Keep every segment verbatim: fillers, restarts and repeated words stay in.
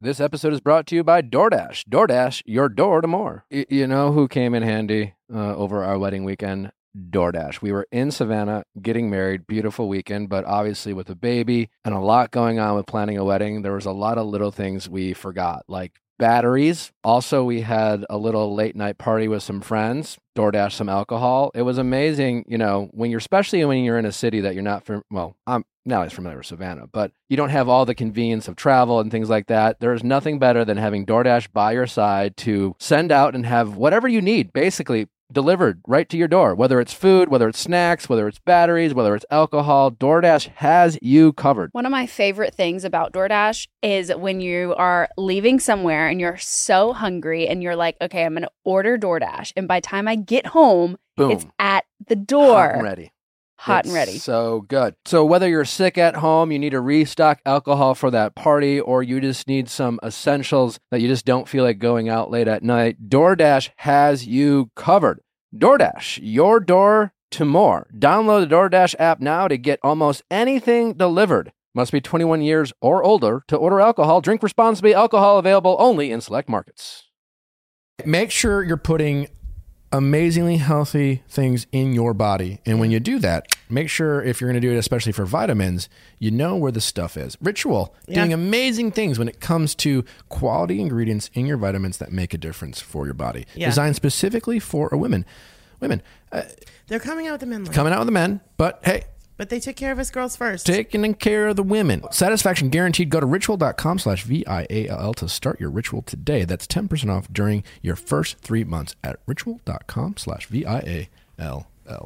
This episode is brought to you by DoorDash. DoorDash, your door to more. Y- you know who came in handy uh, over our wedding weekend? DoorDash. We were in Savannah getting married, beautiful weekend, but obviously with a baby and a lot going on with planning a wedding, there was a lot of little things we forgot, like batteries. Also, we had a little late night party with some friends, DoorDash some alcohol. It was amazing, you know, when you're, especially when you're in a city that you're not, from, well, I'm now I'm familiar with Savannah, but you don't have all the convenience of travel and things like that. There's nothing better than having DoorDash by your side to send out and have whatever you need, basically delivered right to your door, whether it's food, whether it's snacks, whether it's batteries, whether it's alcohol. DoorDash has you covered. One of my favorite things about DoorDash is when you are leaving somewhere and you're so hungry and you're like, okay, I'm going to order DoorDash. And by the time I get home, Boom. It's at the door. Hot and ready. Hot It's and ready. So good. So whether you're sick at home, you need to restock alcohol for that party, or you just need some essentials that you just don't feel like going out late at night, DoorDash has you covered. DoorDash, your door to more. Download the DoorDash app now to get almost anything delivered. Must be twenty-one years or older to order alcohol. Drink responsibly. Alcohol available only in select markets. Make sure you're putting amazingly healthy things in your body. And when you do that, make sure if you're going to do it, especially for vitamins, you know where the stuff is. Ritual, Yeah. doing amazing things when it comes to quality ingredients in your vitamins that make a difference for your body. Yeah. Designed specifically for a women. Women. Uh, They're coming out with the men line. coming out with the men, but hey, But they took care of us girls first. taking care of the women. Satisfaction guaranteed. Go to ritual.com slash V-I-A-L-L to start your ritual today. That's ten percent off during your first three months at ritual.com slash V-I-A-L-L.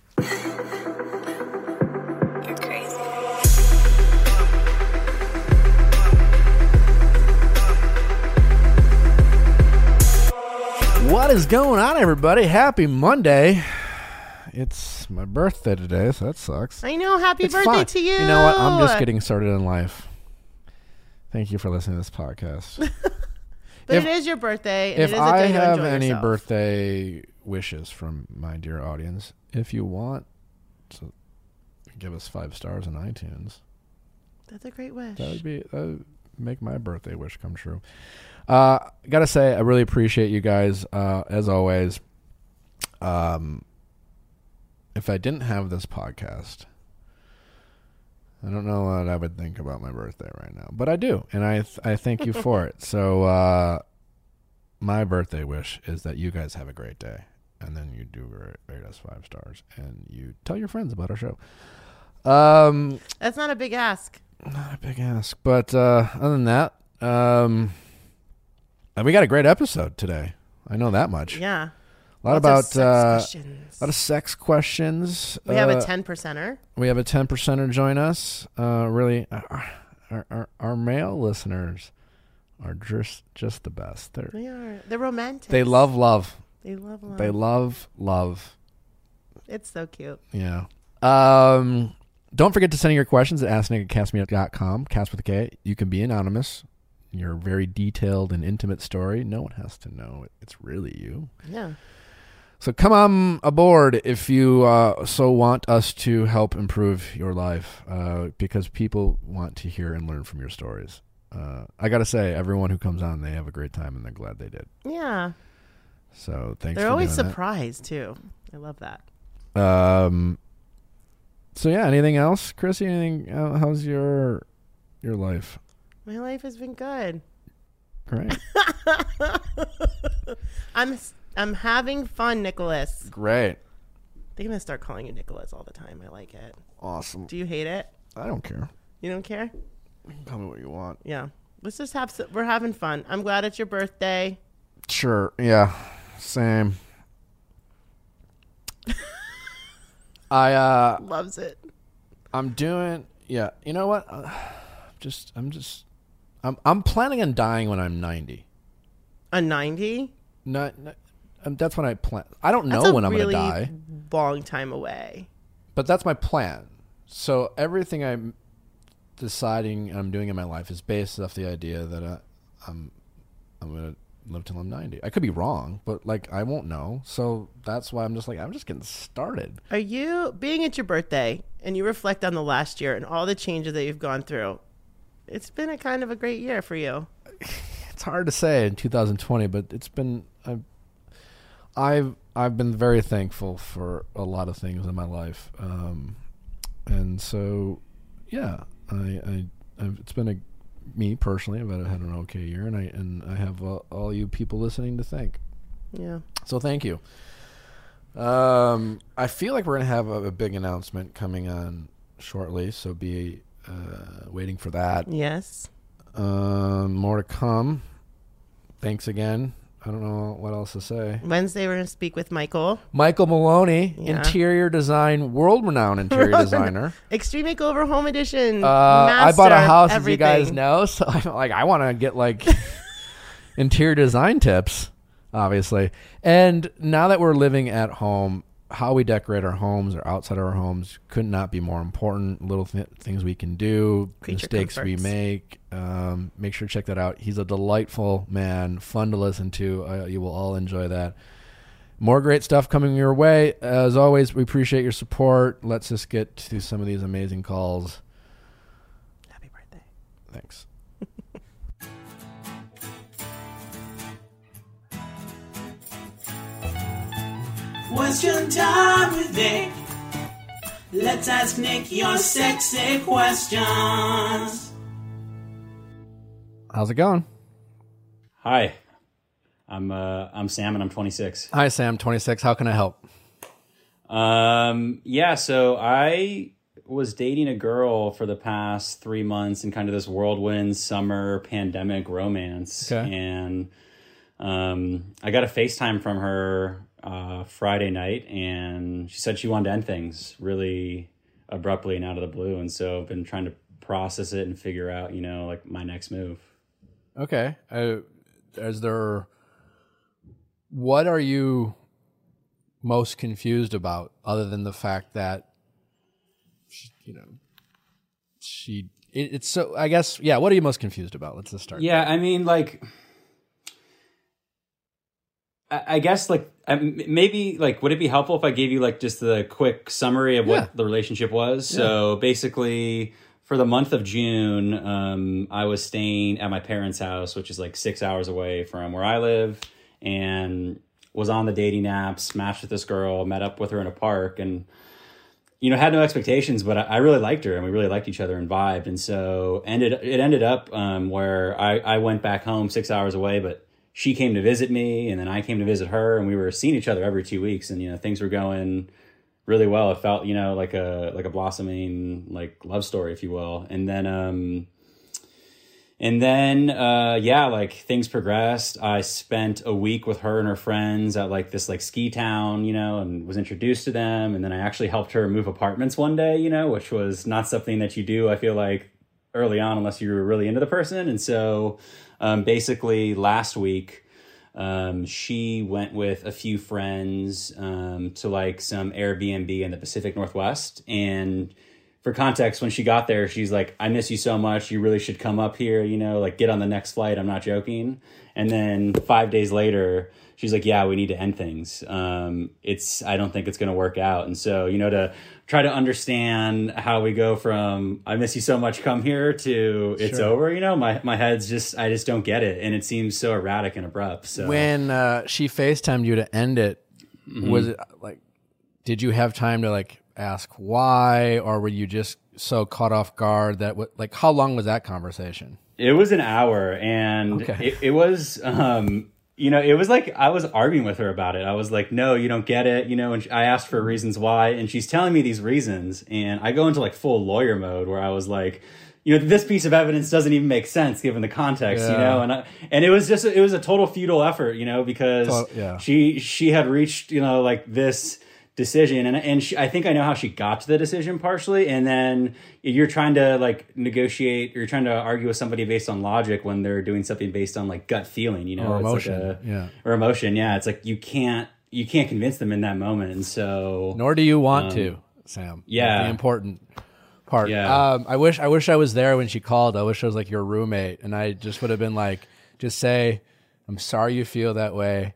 You're crazy. What is going on, everybody? Happy Monday. It's my birthday today, so that sucks. I know. Happy It's birthday fine. to you. You know what? I'm just getting started in life. Thank you for listening to this podcast. But if- it is your birthday. And If it is a I day to have enjoy any yourself. birthday wishes from my dear audience, if you want to give us five stars on iTunes, That's a great wish. that would be that would make my birthday wish come true. Uh, gotta say, I really appreciate you guys uh, as always. Um, if I didn't have this podcast, I don't know what I would think about my birthday right now, but I do, and I th- I thank you for it. So uh, my birthday wish is that you guys have a great day, and then you do rate, rate us five stars, and you tell your friends about our show. Um, That's not a big ask. not a big ask, but uh, other than that, um, we got a great episode today. I know that much. Yeah. A lot Lots of about sex uh, questions. a lot of sex questions. We have Uh, a ten percenter. We have a ten percenter join us. Uh, really, our, our, our, our male listeners are just just the best. They're They are. They're romantic. they love love. They love love. They love love. It's so cute. Yeah. Um. Don't forget to send in your questions at ask nick at cast me up dot com. Cast with a K. You can be anonymous. Your very detailed and intimate story. No one has to know it's really you. Yeah. So come on aboard if you uh, so want us to help improve your life, uh, because people want to hear and learn from your stories. Uh, I got to say, everyone who comes on, they have a great time, and they're glad they did. Yeah. So thanks They're for always doing surprised, too. I love that. that. Um, so, yeah, anything else, Chrissy? Anything, uh, how's your your life? My life has been good. Great. I'm I'm having fun, Nicholas. Great. I think I'm going to start calling you Nicholas all the time. I like it. Awesome. Do you hate it? I don't care. You don't care? Tell me what you want. Yeah. Let's just have some, we're having fun. I'm glad it's your birthday. Sure. Yeah. Same. I uh Loves it. I'm doing yeah, you know what? Uh, just I'm just I'm I'm planning on dying when I'm ninety. A ninety? Not, not um, that's when I plan. I don't know That's a when I'm really going to die, long time away. but that's my plan. So everything I'm deciding I'm doing in my life is based off the idea that I, I'm I'm going to live till I'm ninety. I could be wrong, but like I won't know. So that's why I'm just like I'm just getting started. Are you, being at your birthday, and you reflect on the last year and all the changes that you've gone through, it's been a kind of a great year for you. it's hard to say in two thousand twenty, but it's been I've I've I've been very thankful for a lot of things in my life, um, and so yeah, I, I I've, it's been a me personally. I've had an okay year, and I and I have uh, all you people listening to thank. Yeah. So thank you. Um, I feel like we're gonna have a, a big announcement coming on shortly, so be uh, waiting for that. Yes. Um, more to come. Thanks again. I don't know what else to say. Wednesday, we're going to speak with Michael. Michael Maloney, Yeah. interior design, world-renowned interior designer. Extreme Makeover Home Edition. Uh, I bought a Master house, everything. as you guys know, so I'm like, I want to get like interior design tips, obviously. And now that we're living at home, how we decorate our homes or outside of our homes could not be more important. Little th- things we can do, Creature mistakes we comforts. make. Um, make sure to check that out. He's a delightful man, fun to listen to. Uh, you will all enjoy that. More great stuff coming your way. As always, we appreciate your support. Let's just get to some of these amazing calls. Happy birthday. Thanks. Question time with Nick. Let's ask Nick your sexy questions. How's it going? Hi, I'm uh, I'm Sam and I'm twenty-six. Hi, Sam, twenty-six. How can I help? Um, yeah, so I was dating a girl for the past three months in kind of this whirlwind summer pandemic romance, Okay. and um, I got a FaceTime from her uh, Friday night, and she said she wanted to end things really abruptly and out of the blue, and so I've been trying to process it and figure out, you know, like my next move. Okay. Uh, is there... What are you most confused about, other than the fact that, she, you know, she... It, it's so... I guess, yeah, what are you most confused about? Let's just start. Yeah, I mean, like, I, I guess, like, um, maybe, like, would it be helpful if I gave you, like, just the quick summary of what Yeah. the relationship was? So basically, for the month of June, um, I was staying at my parents' house, which is like six hours away from where I live, and was on the dating apps, matched with this girl, met up with her in a park, and, you know, had no expectations, but I, I really liked her, and we really liked each other and vibed. And so ended it ended up um, where I, I went back home six hours away, but she came to visit me, and then I came to visit her, and we were seeing each other every two weeks, and, you know, things were going really well. It felt, you know, like a like a blossoming like love story, if you will. And then um and then uh yeah, like things progressed. I spent a week with her and her friends at like this like ski town, you know, and was introduced to them. And then I actually helped her move apartments one day, you know, which was not something that you do, I feel like, early on unless you were really into the person. And so um basically last week Um, she went with a few friends um, to like some Airbnb in the Pacific Northwest. And for context, when she got there, she's like, I miss you so much. You really should come up here, you know, like get on the next flight. I'm not joking. And then five days later, she's like, yeah, we need to end things. Um, it's, I don't think it's going to work out. And so, you know, to try to understand how we go from, I miss you so much, come here, to it's Sure. over, you know, my, my head's just, I just don't get it. And it seems so erratic and abrupt. So When uh, she FaceTimed you to end it, Mm-hmm. was it like, did you have time to like ask why, or were you just so caught off guard that, w- like, how long was that conversation? it was an hour, and Okay. it, it was, um, you know, it was like I was arguing with her about it. I was like, no, you don't get it, you know, and she, I asked for reasons why, and she's telling me these reasons, and I go into like full lawyer mode where I was like, you know, this piece of evidence doesn't even make sense given the context, you Yeah. know, and I, and it was just, it was a total futile effort, you know, because Tot- yeah. she, she had reached, you know, like this decision, and and she, I think I know how she got to the decision partially, and then you're trying to like negotiate, you're trying to argue with somebody based on logic when they're doing something based on like gut feeling, you know, Or It's like emotion, a- yeah. or emotion, yeah. It's like you can't you can't convince them in that moment, and so Nor do you want to, Sam. yeah. That's the important part. Yeah. Um, I wish I wish I was there when she called. I wish I was like your roommate, and I just would have been like, just say, I'm sorry you feel that way.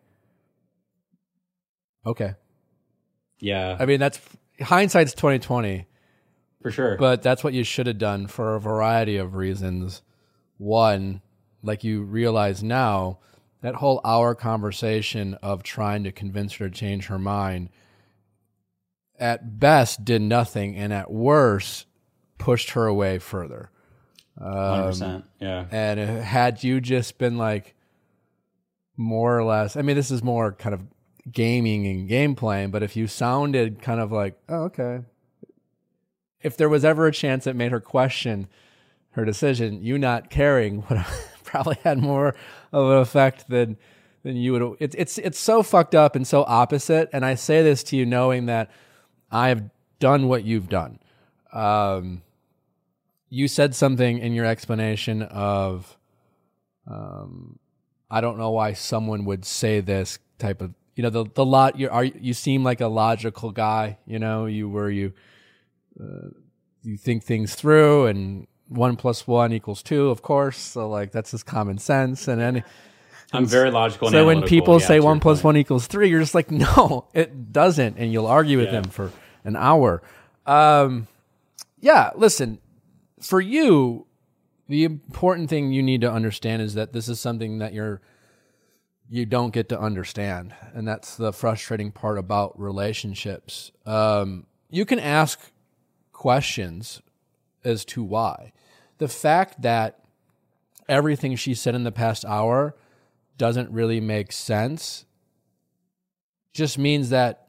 Okay. yeah, I mean, that's hindsight's twenty twenty, for sure. but that's what you should have done for a variety of reasons. One, like you realize now, that whole hour conversation of trying to convince her to change her mind at best did nothing, and at worst pushed her away further. Um, one hundred percent. Yeah. And had you just been like more or less, I mean, this is more kind of gaming and game playing, but if you sounded kind of like, oh, okay. If there was ever a chance it made her question her decision, you not caring would have probably had more of an effect than than you would. It's it's it's so fucked up and so opposite. And I say this to you knowing that I have done what you've done. Um, you said something in your explanation of, um, I don't know why someone would say this type of, you know, the the lot. You are you seem like a logical guy. You know, you were you. Uh, you think things through, and one plus one equals two, of course. So like that's just common sense. And any, I'm very logical. And so when analytical, people yeah, say to one your plus point. one equals three, you're just like, no, it doesn't, and you'll argue with Yeah. them for an hour. Um, yeah, listen, for you, the important thing you need to understand is that this is something that you're you don't get to understand, and that's the frustrating part about relationships. Um, you can ask questions as to why. The fact that everything she said in the past hour doesn't really make sense just means that,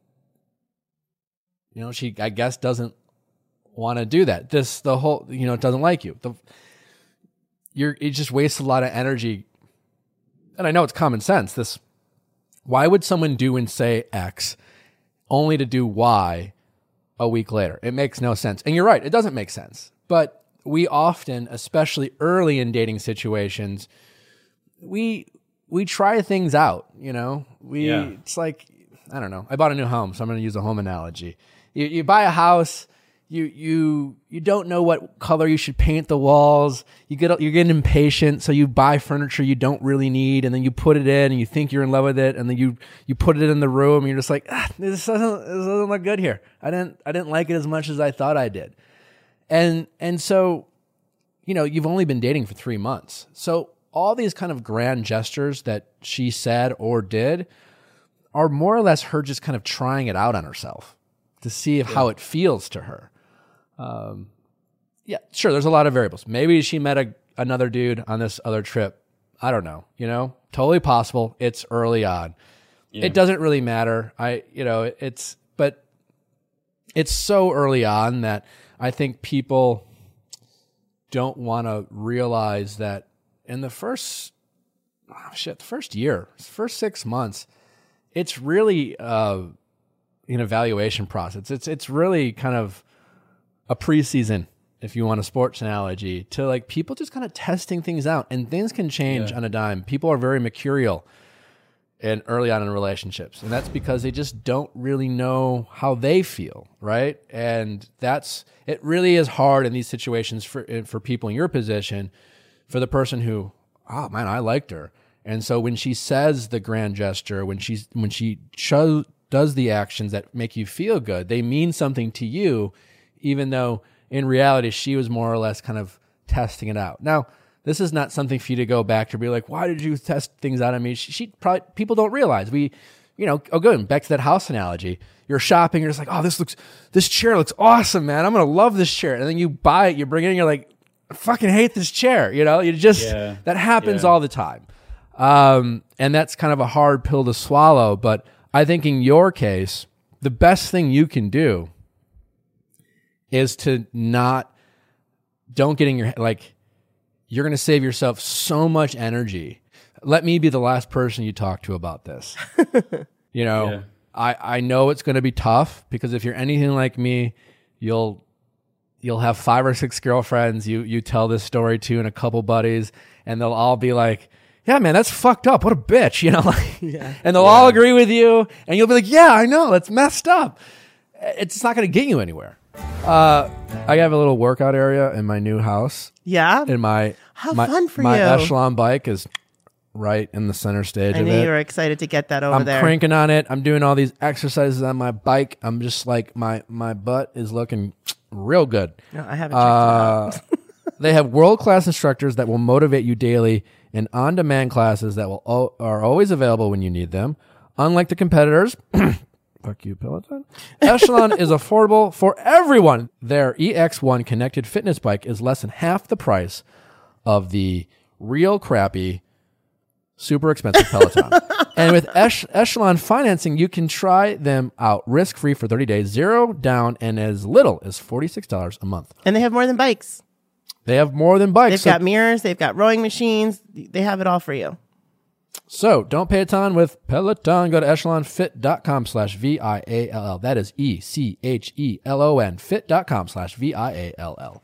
you know, she, I guess, doesn't want to do that. This, the whole, you know, doesn't like you. The, you're, it just wastes a lot of energy. And I know it's common sense. This, why would someone do and say X only to do Y a week later? It makes no sense. And you're right, it doesn't make sense. But we often, especially early in dating situations, we we try things out, you know? We Yeah. It's like, I don't know. I bought a new home, so I'm going to use a home analogy. You you buy a house, you you you don't know what color you should paint the walls. You get you're getting impatient, so you buy furniture you don't really need, and then you put it in, and you think you're in love with it, and then you you put it in the room, and you're just like, ah, this doesn't this doesn't look good here. I didn't I didn't like it as much as I thought I did, and and so, you know, you've only been dating for three months, so all these kind of grand gestures that she said or did are more or less her just kind of trying it out on herself to see if, how it feels to her. Um, yeah, sure. There's a lot of variables. Maybe she met a, another dude on this other trip. I don't know. You know, totally possible. It's early on. Yeah. It doesn't really matter. I, you know, it's, but it's so early on that I think people don't want to realize that in the first, oh shit, the first year, first six months, it's really uh, an evaluation process. It's it's really kind of a preseason, if you want a sports analogy, to like people just kind of testing things out, and things can change Yeah. on a dime. People are very mercurial and early on in relationships, and that's because they just don't really know how they feel, right? And that's it. Really is hard in these situations for for people in your position, for the person who, oh man, I liked her. And so when she says the grand gesture, when she's when she cho- does the actions that make you feel good, they mean something to you, even though in reality she was more or less kind of testing it out. Now, this is not something for you to go back to be like, why did you test things out on me? She, she probably, people don't realize we, you know, oh good, back to that house analogy. You're shopping, you're just like, oh, this looks, this chair looks awesome, man. I'm gonna love this chair. And then you buy it, you bring it in, you're like, I fucking hate this chair. You know, you just Yeah. that happens Yeah. all the time. Um, and that's kind of a hard pill to swallow. But I think in your case, the best thing you can do is to not, don't get in your, like, you're going to save yourself so much energy. Let me be the last person you talk to about this. You know, Yeah. I, I know it's going to be tough because if you're anything like me, you'll, you'll have five or six girlfriends you, you tell this story to and a couple buddies, and they'll all be like, yeah, man, that's fucked up. What a bitch, you know? Like, Yeah. and they'll all agree with you, and you'll be like, yeah, I know, that's messed up. It's not going to get you anywhere. Uh, I have a little workout area in my new house. Yeah. In my How my, fun for my you. Echelon bike is right in the center stage I of knew it. you were excited to get that over I'm there. cranking on it. I'm doing all these exercises on my bike. I'm just like my my butt is looking real good. No, I haven't checked it out. Uh, They have world-class instructors that will motivate you daily and on-demand classes that will o- are always available when you need them. Unlike the competitors, fuck you, Peloton, Echelon is affordable for everyone. Their E X one connected fitness bike is less than half the price of the real crappy, super expensive Peloton. And with Ech- Echelon financing, you can try them out risk-free for thirty days, zero down, and as little as forty-six dollars a month. And they have more than bikes. They have more than bikes. They've so, got mirrors. They've got rowing machines. They have it all for you. so don't pay a ton with Peloton. Go to echelonfit.com slash V-I-A-L-L. That is E C H E L O N, fit.com slash V-I-A-L-L.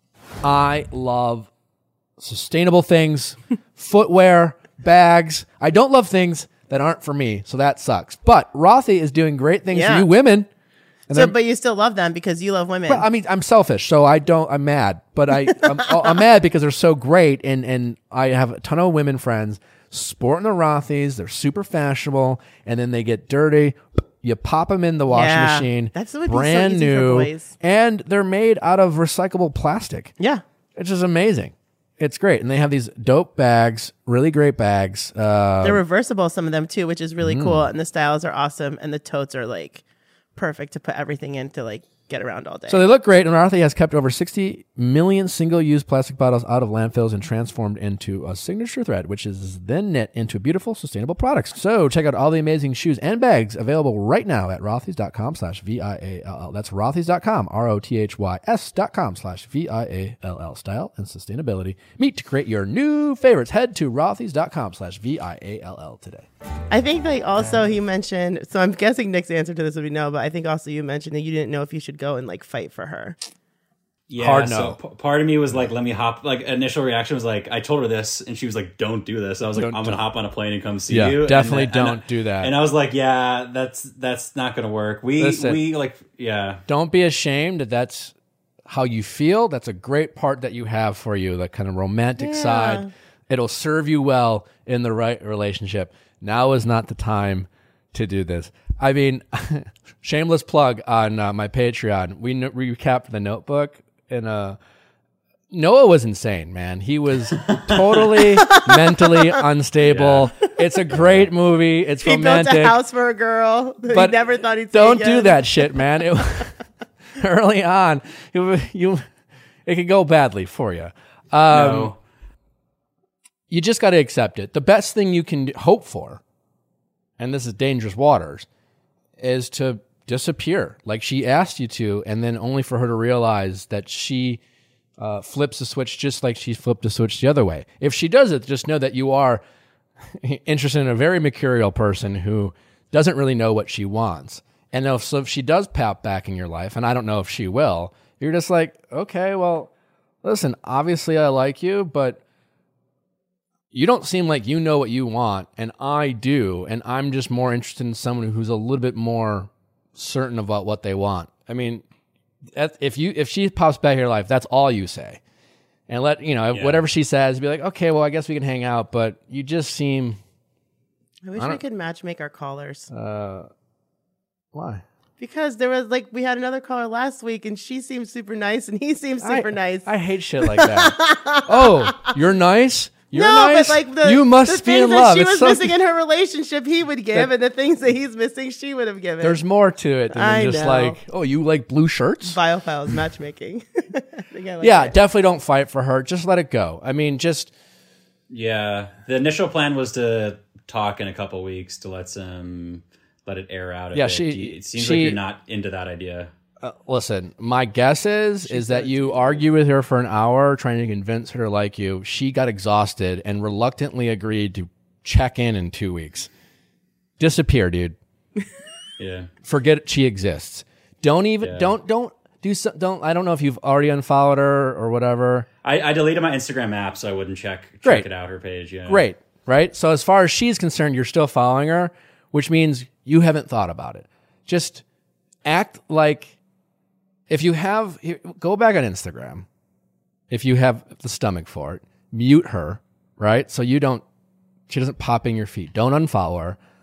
I love sustainable things, footwear, bags. I don't love things that aren't for me, so that sucks. But Rothy is doing great things Yeah. for you women. And So, they're- but you still love them because you love women. Well, I mean, I'm selfish, so I don't. I'm mad, but I I'm, I'm mad because they're so great, and and I have a ton of women friends sporting the Rothys. They're super fashionable, and then they get dirty. You pop them in the washing Yeah, machine. that's what would be so brand easy for new, boys. and they're made out of recyclable plastic. yeah. It's just amazing. It's great, and they have these dope bags, really great bags. Uh, They're reversible, some of them too, which is really Mm. cool. And the styles are awesome. And the totes are like perfect to put everything in to like get around all day. So they look great, and Rothy has kept over sixty million single-use plastic bottles out of landfills and transformed into a signature thread, which is then knit into beautiful, sustainable products. So check out all the amazing shoes and bags available right now at rothys.com slash V-I-A-L-L. That's rothys dot com, R O T H Y S dot com slash V I A L L. Style and sustainability meet to create your new favorites. Head to rothys.com slash V I A L L today. I think like also he mentioned, so I'm guessing Nick's answer to this would be no, but I think also you mentioned that you didn't know if you should go and like fight for her. Yeah, Hard so no. p- part of me was like, let me hop. Like, initial reaction was like, I told her this, and she was like, don't do this. I was like, Don't- I'm gonna don't. hop on a plane and come see Yeah, you. definitely and, then- don't and, do that. And I was like, yeah, that's that's not gonna work. We Listen. we like, yeah, Don't be ashamed that that's how you feel. That's a great part that you have for you, that kind of romantic Yeah. side. It'll serve you well in the right relationship. Now is not the time to do this. I mean, shameless plug on uh, my Patreon. We n- recapped The Notebook, and uh, Noah was insane, man. He was totally mentally unstable. It's a great movie. It's He romantic. built a house for a girl that But he never thought he'd see don't do again. that shit, man. It, early on, you, you it could go badly for you. Um, no, You just got to accept it. The best thing you can hope for, and this is dangerous waters, is to disappear like she asked you to, and then only for her to realize that she uh, flips the switch just like she flipped the switch the other way. If she does it, just know that you are interested in a very mercurial person who doesn't really know what she wants. And if, so if she does pop back in your life, and I don't know if she will, you're just like, okay, well, listen, obviously I like you, but you don't seem like you know what you want, and I do, and I'm just more interested in someone who's a little bit more certain about what they want. I mean, that- if you if she pops back in your life, that's all you say, and let you know Yeah. whatever she says. Be like, okay, well, I guess we can hang out, but you just seem I wish I we don't- could match make our callers. uh, why? Because there was like we had another caller last week and she seemed super nice and he seemed super I, nice. I hate shit like that. Oh, you're nice. You're no, nice. but like the you must the be things in that love. she It's was so- missing in her relationship, he would give, That- and the things that he's missing, she would have given. There's more to it than I just know. like, oh, you like blue shirts? Biophiles matchmaking. I think I like Yeah, it. definitely don't fight for her. Just let it go. I mean, just yeah. The initial plan was to talk in a couple weeks to let some let it air out. A Yeah, bit. she- Do you- It seems she- like you're not into that idea. uh, listen. My guess is is that you argue with her for an hour trying to convince her to like you. She got exhausted and reluctantly agreed to check in in two weeks. Disappear, dude. Yeah. Forget she exists. Don't even Yeah. don't don't do so, don't. I don't know if you've already unfollowed her or whatever. I, I deleted my Instagram app so I wouldn't check check Great. it out, her page. Yeah. Great, right? So as far as she's concerned, you're still following her, which means you haven't thought about it. Just act like if you have, here, go back on Instagram. If you have the stomach for it, mute her, right? So you don't, she doesn't pop in your feed. Don't unfollow her.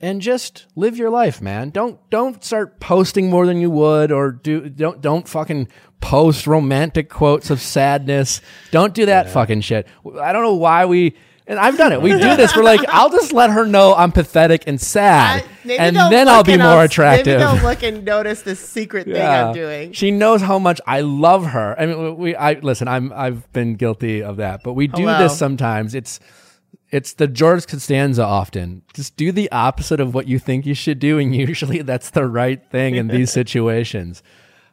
and just live your life, man. Don't don't start posting more than you would, or do don't don't fucking post romantic quotes of sadness. Don't do that yeah. fucking shit. I don't know why we. And I've done it. We do this. We're like, I'll just let her know I'm pathetic and sad, I, and then I'll be more I'll, attractive. Maybe they'll look and notice this secret thing yeah. I'm doing. She knows how much I love her. I mean, we. I listen. I'm. I've been guilty of that, but we do Hello. this sometimes. It's. It's the George Costanza often. Just do the opposite of what you think you should do, and usually that's the right thing in these situations.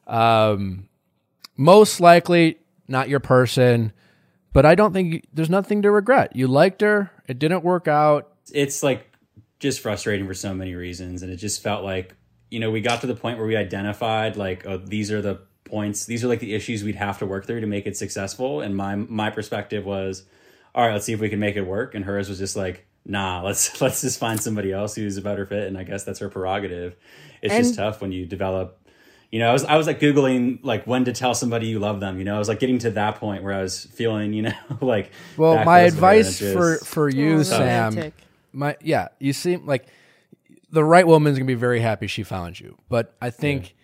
Um, most likely, not your person. But I don't think you, there's nothing to regret. You liked her. It didn't work out. It's like just frustrating for so many reasons. And it just felt like, you know, we got to the point where we identified like, oh, these are the points. These are like the issues we'd have to work through to make it successful. And my my perspective was, all right, let's see if we can make it work. And hers was just like, nah, let's let's just find somebody else who's a better fit. And I guess that's her prerogative. It's and- just tough when you develop. You know, I was I was like Googling like when to tell somebody you love them. You know, I was like getting to that point where I was feeling, you know, like. Well, my advice for, for you, oh, Sam, romantic. my yeah, you seem like the right woman's gonna be very happy she found you, but I think yeah.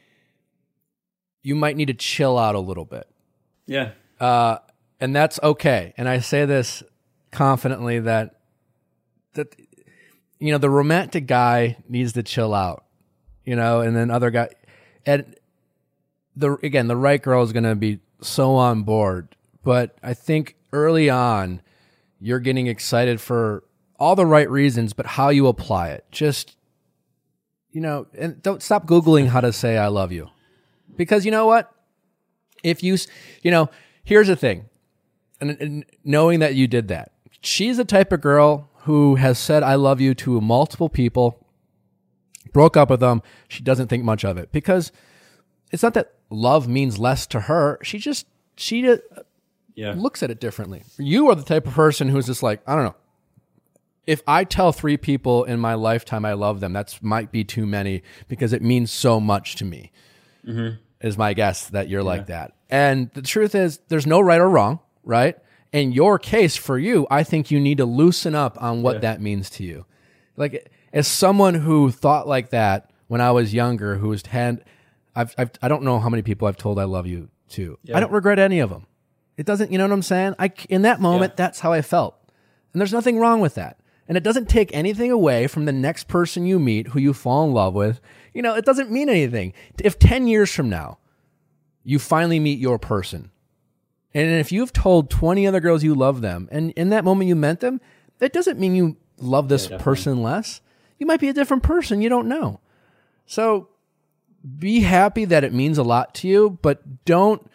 you might need to chill out a little bit. Yeah. Uh, and that's okay. And I say this confidently that that you know the romantic guy needs to chill out, you know, and then other guy. And the again, the right girl is going to be so on board. But I think early on, you're getting excited for all the right reasons, but how you apply it. Just, you know, and don't stop Googling how to say I love you. Because you know what? If you, you know, here's the thing. And, and knowing that you did that, she's the type of girl who has said I love you to multiple people. Broke up with them. She doesn't think much of it because it's not that love means less to her. She just, she uh, yeah. looks at it differently. You are the type of person who's just like, I don't know. If I tell three people in my lifetime I love them, that's might be too many because it means so much to me, mm-hmm. is my guess that you're yeah. like that. And the truth is there's no right or wrong, right? In your case for you, I think you need to loosen up on what yeah. that means to you. Like, as someone who thought like that when I was younger, who was had, I've, I've I don't know how many people I've told I love you to. Yeah. I don't regret any of them. It doesn't, you know what I'm saying? I in that moment, yeah. that's how I felt, and there's nothing wrong with that. And it doesn't take anything away from the next person you meet who you fall in love with. You know, it doesn't mean anything. If ten years from now, you finally meet your person, and if you've told twenty other girls you love them, and in that moment you meant them, that doesn't mean you love this yeah, person less. You might be a different person. You don't know. So be happy that it means a lot to you, but don't,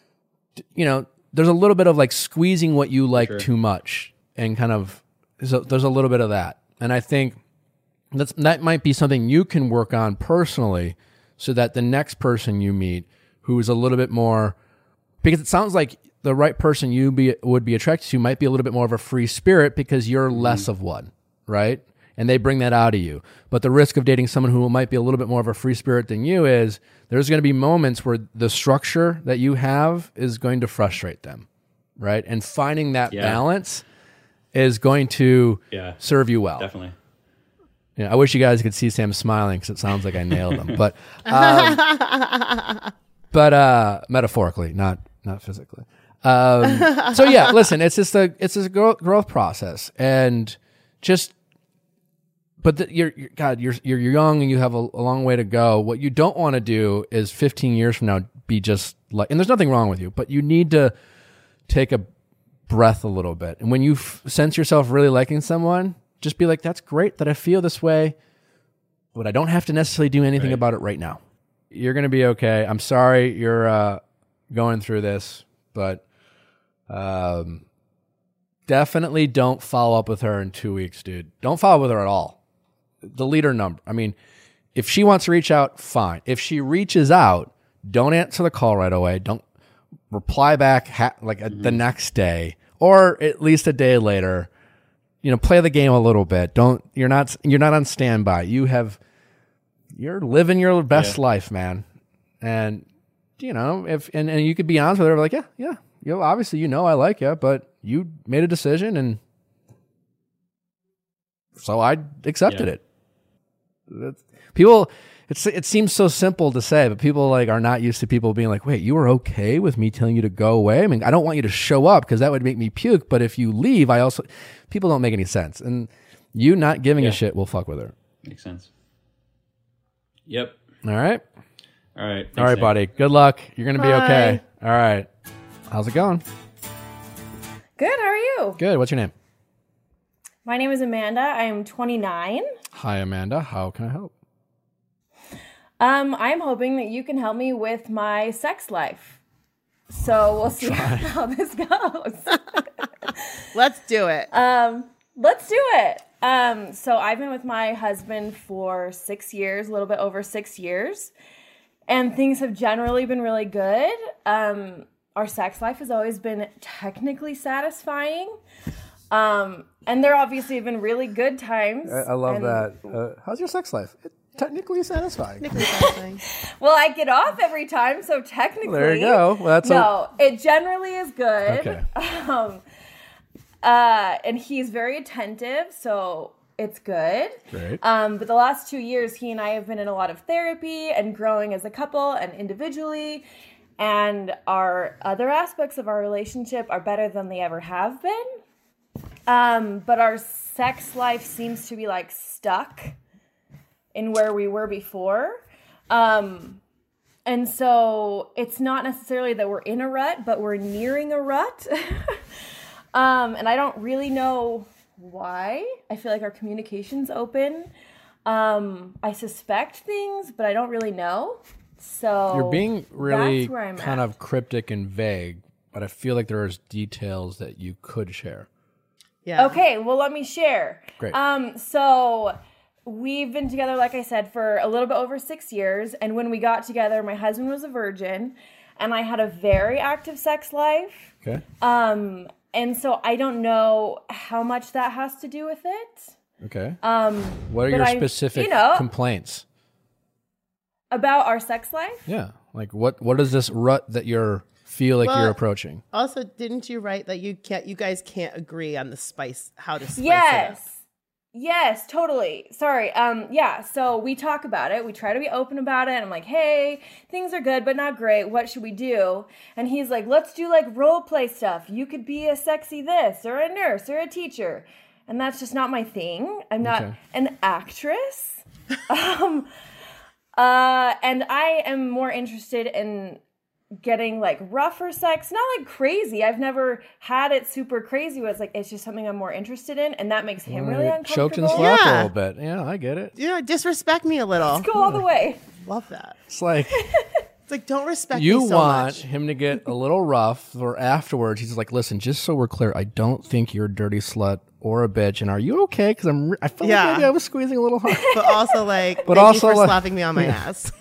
you know, there's a little bit of like squeezing what you like sure. too much and kind of, there's a, there's a little bit of that. And I think that's, that might be something you can work on personally so that the next person you meet who is a little bit more, because it sounds like the right person you be, would be attracted to might be a little bit more of a free spirit because you're mm-hmm. less of one, right? And they bring that out of you. But the risk of dating someone who might be a little bit more of a free spirit than you is there's going to be moments where the structure that you have is going to frustrate them, right? And finding that yeah. balance is going to yeah. serve you well. Definitely. Yeah, I wish you guys could see Sam smiling because it sounds like I nailed him. But, um, but uh, metaphorically, not not physically. Um, so yeah, listen, it's just a it's a growth, growth process, and just. But the, you're, you're God, you're you're young and you have a, a long way to go. What you don't want to do is fifteen years from now be just like. And there's nothing wrong with you, but you need to take a breath a little bit. And when you f- sense yourself really liking someone, just be like, "That's great that I feel this way, but I don't have to necessarily do anything right. about it right now." You're gonna be okay. I'm sorry you're uh, going through this, but um, definitely don't follow up with her in two weeks, dude. Don't follow up with her at all. Delete her number. I mean, if she wants to reach out, fine. If she reaches out, don't answer the call right away. Don't reply back ha- like mm-hmm. the next day or at least a day later. You know, play the game a little bit. Don't you're not you're not on standby. You have you're living your best yeah. life, man. And you know, if and, and you could be honest with her, like, yeah, yeah, you know, obviously you know I like you, but you made a decision and so I accepted yeah. it. That's, people, it's it seems so simple to say, but people like are not used to people being like, wait, you were okay with me telling you to go away? I mean, I don't want you to show up because that would make me puke. But if you leave, I also, people don't make any sense. And you not giving Yeah. a shit will fuck with her. Makes sense. Yep. All right. All right. Thanks, All right, Nick. buddy. Good luck. You're going to be Bye. okay. All right. How's it going? Good, how are you? Good. What's your name? My name is Amanda. I am twenty-nine. Hi, Amanda. How can I help? Um, I'm hoping that you can help me with my sex life. So we'll see how this goes. Let's do it. um, let's do it. Um, so I've been with my husband for six years, a little bit over six years, and things have generally been really good. Um, our sex life has always been technically satisfying. Um, and there obviously have been really good times. I, I love and- that. Uh, how's your sex life? It, technically satisfying. Technically satisfying. Well, I get off every time, so technically. There you go. Well, that's no, it generally is good. Okay. Um, uh, and he's very attentive, so it's good. Great. Um, but the last two years, he and I have been in a lot of therapy and growing as a couple and individually. And our other aspects of our relationship are better than they ever have been. Um, but our sex life seems to be like stuck in where we were before. Um, and so it's not necessarily that we're in a rut, but we're nearing a rut. um, and I don't really know why. I feel like our communication's open. Um, I suspect things, but I don't really know. So You're being really that's where I'm kind at. of cryptic and vague, but I feel like there's details that you could share. Yeah. Okay, well, let me share. Great. Um, so we've been together, like I said, for a little bit over six years. And when we got together, my husband was a virgin, and I had a very active sex life. Okay. Um, and so I don't know how much that has to do with it. Okay. Um, What are but your I- specific you know- complaints? about our sex life. Yeah. Like what what is this rut that you're feel like Well, you're approaching? Also, didn't you write that you can't? You guys can't agree on the spice, how to spice it up? Yes. Yes, totally. Sorry. Um, yeah, so we talk about it. We try to be open about it. I'm like, hey, things are good, but not great. What should we do? And he's like, let's do like role play stuff. You could be a sexy this or a nurse or a teacher. And that's just not my thing. I'm not Okay. an actress. um, uh, and I am more interested in getting like rougher sex, not like crazy. I've never had it super crazy. Where it's like it's just something I'm more interested in, and that makes him really Get choked and uncomfortable. slapped a Yeah. little bit. Yeah, I get it. Yeah, disrespect me a little. Go all the way. Love that. It's like It's like don't respect you me so want much. him to get a little rough, or afterwards he's like, "Listen, just so we're clear, I don't think you're a dirty slut or a bitch, and are you okay? Because I'm, re- I felt Yeah. like maybe I was squeezing a little hard." But also like, But thank also, you for like- slapping me on my ass.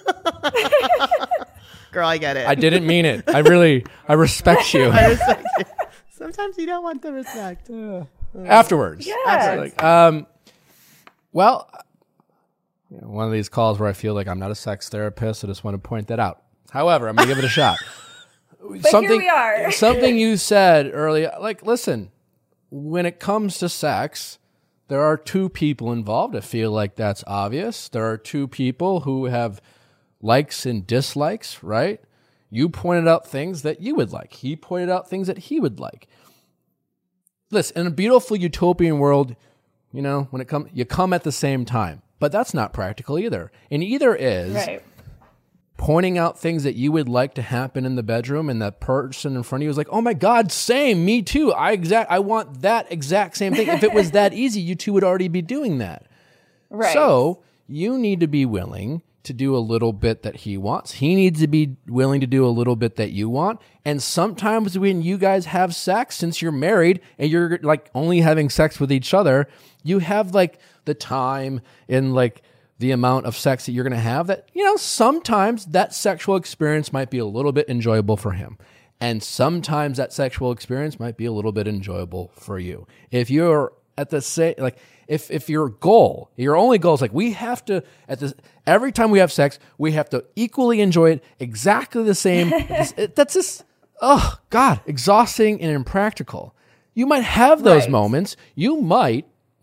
Girl, I get it. I didn't mean it. I really, I respect you. I respect you. Sometimes you don't want the respect. Afterwards, Yeah. Like, um, well, you know, one of these calls where I feel like I'm not a sex therapist. I just want to point that out. However, I'm gonna give it a shot. But here we are. something you said earlier, like, listen, when it comes to sex, there are two people involved. I feel like that's obvious. There are two people who have likes and dislikes, right? You pointed out things that you would like. He pointed out things that he would like. Listen, in a beautiful utopian world, you know, when it comes, you come at the same time. But that's not practical either. And either is Right. pointing out things that you would like to happen in the bedroom, and that person in front of you is like, "Oh my God, same, me too. I exact, I want that exact same thing." If it was that easy, you two would already be doing that. Right. So you need to be willing to do a little bit that he wants. He needs to be willing to do a little bit that you want. And sometimes when you guys have sex, since you're married and you're like only having sex with each other, you have like the time and like the amount of sex that you're going to have that, you know, sometimes that sexual experience might be a little bit enjoyable for him. And sometimes that sexual experience might be a little bit enjoyable for you. If you're at the same, like, if if your goal, your only goal is like, we have to, at this, every time we have sex, we have to equally enjoy it exactly the same. It's- it- that's just, oh God, exhausting and impractical. You might have those Right. moments. You might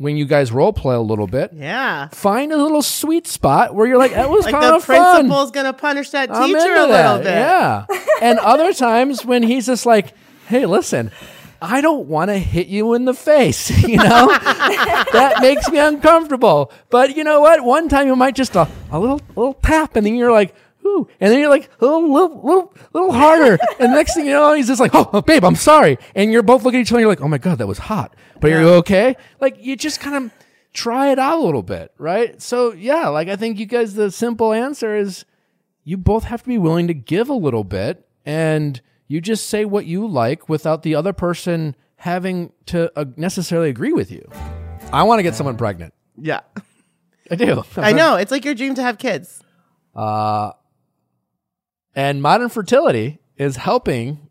when you guys role play a little bit, Yeah. find a little sweet spot where you're like, that was Like kind the of fun. principal's going to punish that I'm teacher into a that. little bit. Yeah. And other times when he's just like, hey, listen, I don't want to hit you in the face, you know? That makes me uncomfortable. But you know what? One time you might just a, a little little tap, and then you're like, ooh. And then you're like, a little, little, little, little harder. And the next thing you know, he's just like, oh, oh, babe, I'm sorry. And you're both looking at each other and you're like, oh my God, that was hot. But Yeah. are you okay? Like, you just kind of try it out a little bit, right? So yeah, like I think you guys, the simple answer is you both have to be willing to give a little bit, and you just say what you like without the other person having to uh, necessarily agree with you. I want to get someone pregnant. Yeah. I do. I know. It's like your dream to have kids. Uh, and modern fertility is helping.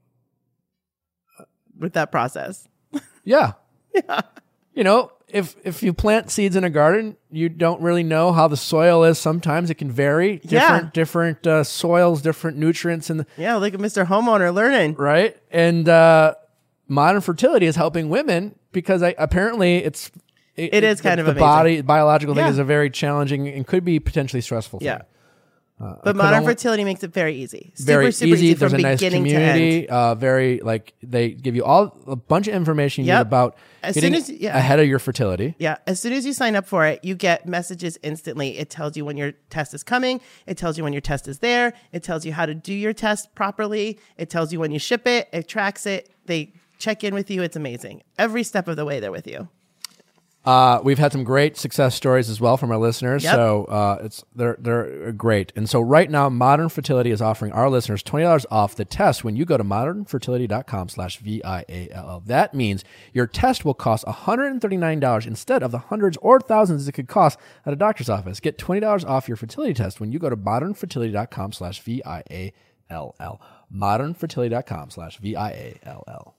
With that process. Yeah. Yeah. You know, if if you plant seeds in a garden, you don't really know how the soil is. Sometimes it can vary. Different Yeah. different uh, soils, different nutrients, and Yeah, like a Mister Homeowner learning. right. And uh, modern fertility is helping women because I, apparently it's It is kind the, of the amazing. body biological thing Yeah. is a very challenging and could be potentially stressful. Yeah. thing. Uh, But could modern only- fertility makes it very easy. Super, very super easy. easy There's from a nice beginning to end. community. Uh, very like they give you all a bunch of information you Yep. need about As getting soon as- yeah. ahead of your fertility. Yeah, as soon as you sign up for it, you get messages instantly. It tells you when your test is coming. It tells you when your test is there. It tells you how to do your test properly. It tells you when you ship it. It tracks it. They check in with you. It's amazing. Every step of the way, they're with you. Uh, we've had some great success stories as well from our listeners. Yep. So uh, it's they're they're great. And so right now, Modern Fertility is offering our listeners twenty dollars off the test when you go to modern fertility dot com slash V I A L L. That means your test will cost one hundred thirty-nine dollars instead of the hundreds or thousands it could cost at a doctor's office. Get twenty dollars off your fertility test when you go to modern fertility dot com slash V I A L L. modern fertility dot com slash V I A L L.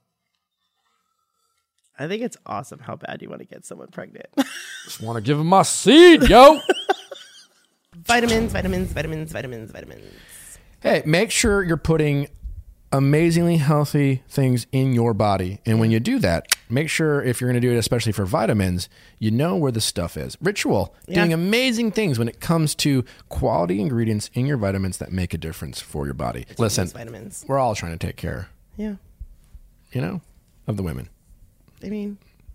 I think it's awesome how bad you want to get someone pregnant. Just want to give them my seed, yo. Vitamins, vitamins, vitamins, vitamins, vitamins. Hey, make sure you're putting amazingly healthy things in your body. And when you do that, make sure if you're going to do it, especially for vitamins, you know where the stuff is. Ritual, Yeah. doing amazing things when it comes to quality ingredients in your vitamins that make a difference for your body. Listen, Vitamins. we're all trying to take care, Yeah. you know, of the women. I mean,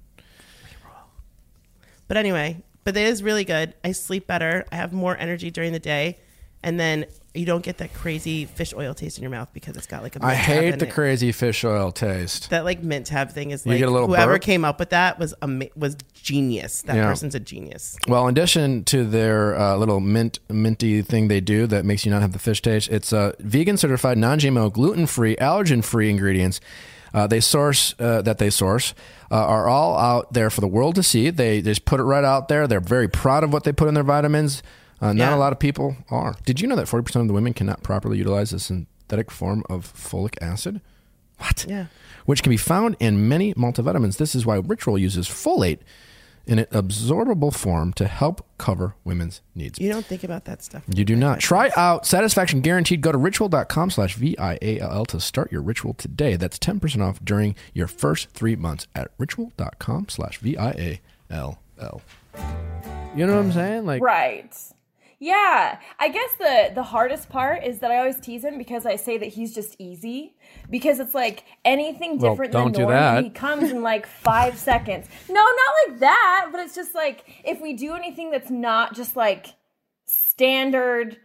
but anyway, but it is really good. I sleep better. I have more energy during the day. And then you don't get that crazy fish oil taste in your mouth because it's got like a I mint tab hate in the it. crazy fish oil taste. That like mint tab thing is You like get a little whoever burp? came up with that was ama- was genius. That Yeah. person's a genius. Well, in addition to their uh, little mint minty thing they do that makes you not have the fish taste, it's uh, vegan certified, non G M O, gluten free, allergen free ingredients. Uh, they source uh, that they source uh, are all out there for the world to see. They just put it right out there. They're very proud of what they put in their vitamins. Uh, not Yeah. a lot of people are. Did you know that forty percent of the women cannot properly utilize a synthetic form of folic acid? What? Yeah. Which can be found in many multivitamins. This is why Ritual uses folate in an absorbable form to help cover women's needs. You don't think about that stuff. You do not. Try out Satisfaction Guaranteed. Go to ritual dot com slash V I A L L to start your ritual today. That's ten percent off during your first three months at ritual dot com slash V I A L L. You know what I'm saying? Like, Right. Yeah. I guess the the hardest part is that I always tease him because I say that he's just easy. Because it's like anything Well, different don't than do norm, that. he comes in like five seconds. No, not like that. But it's just like if we do anything that's not just like standard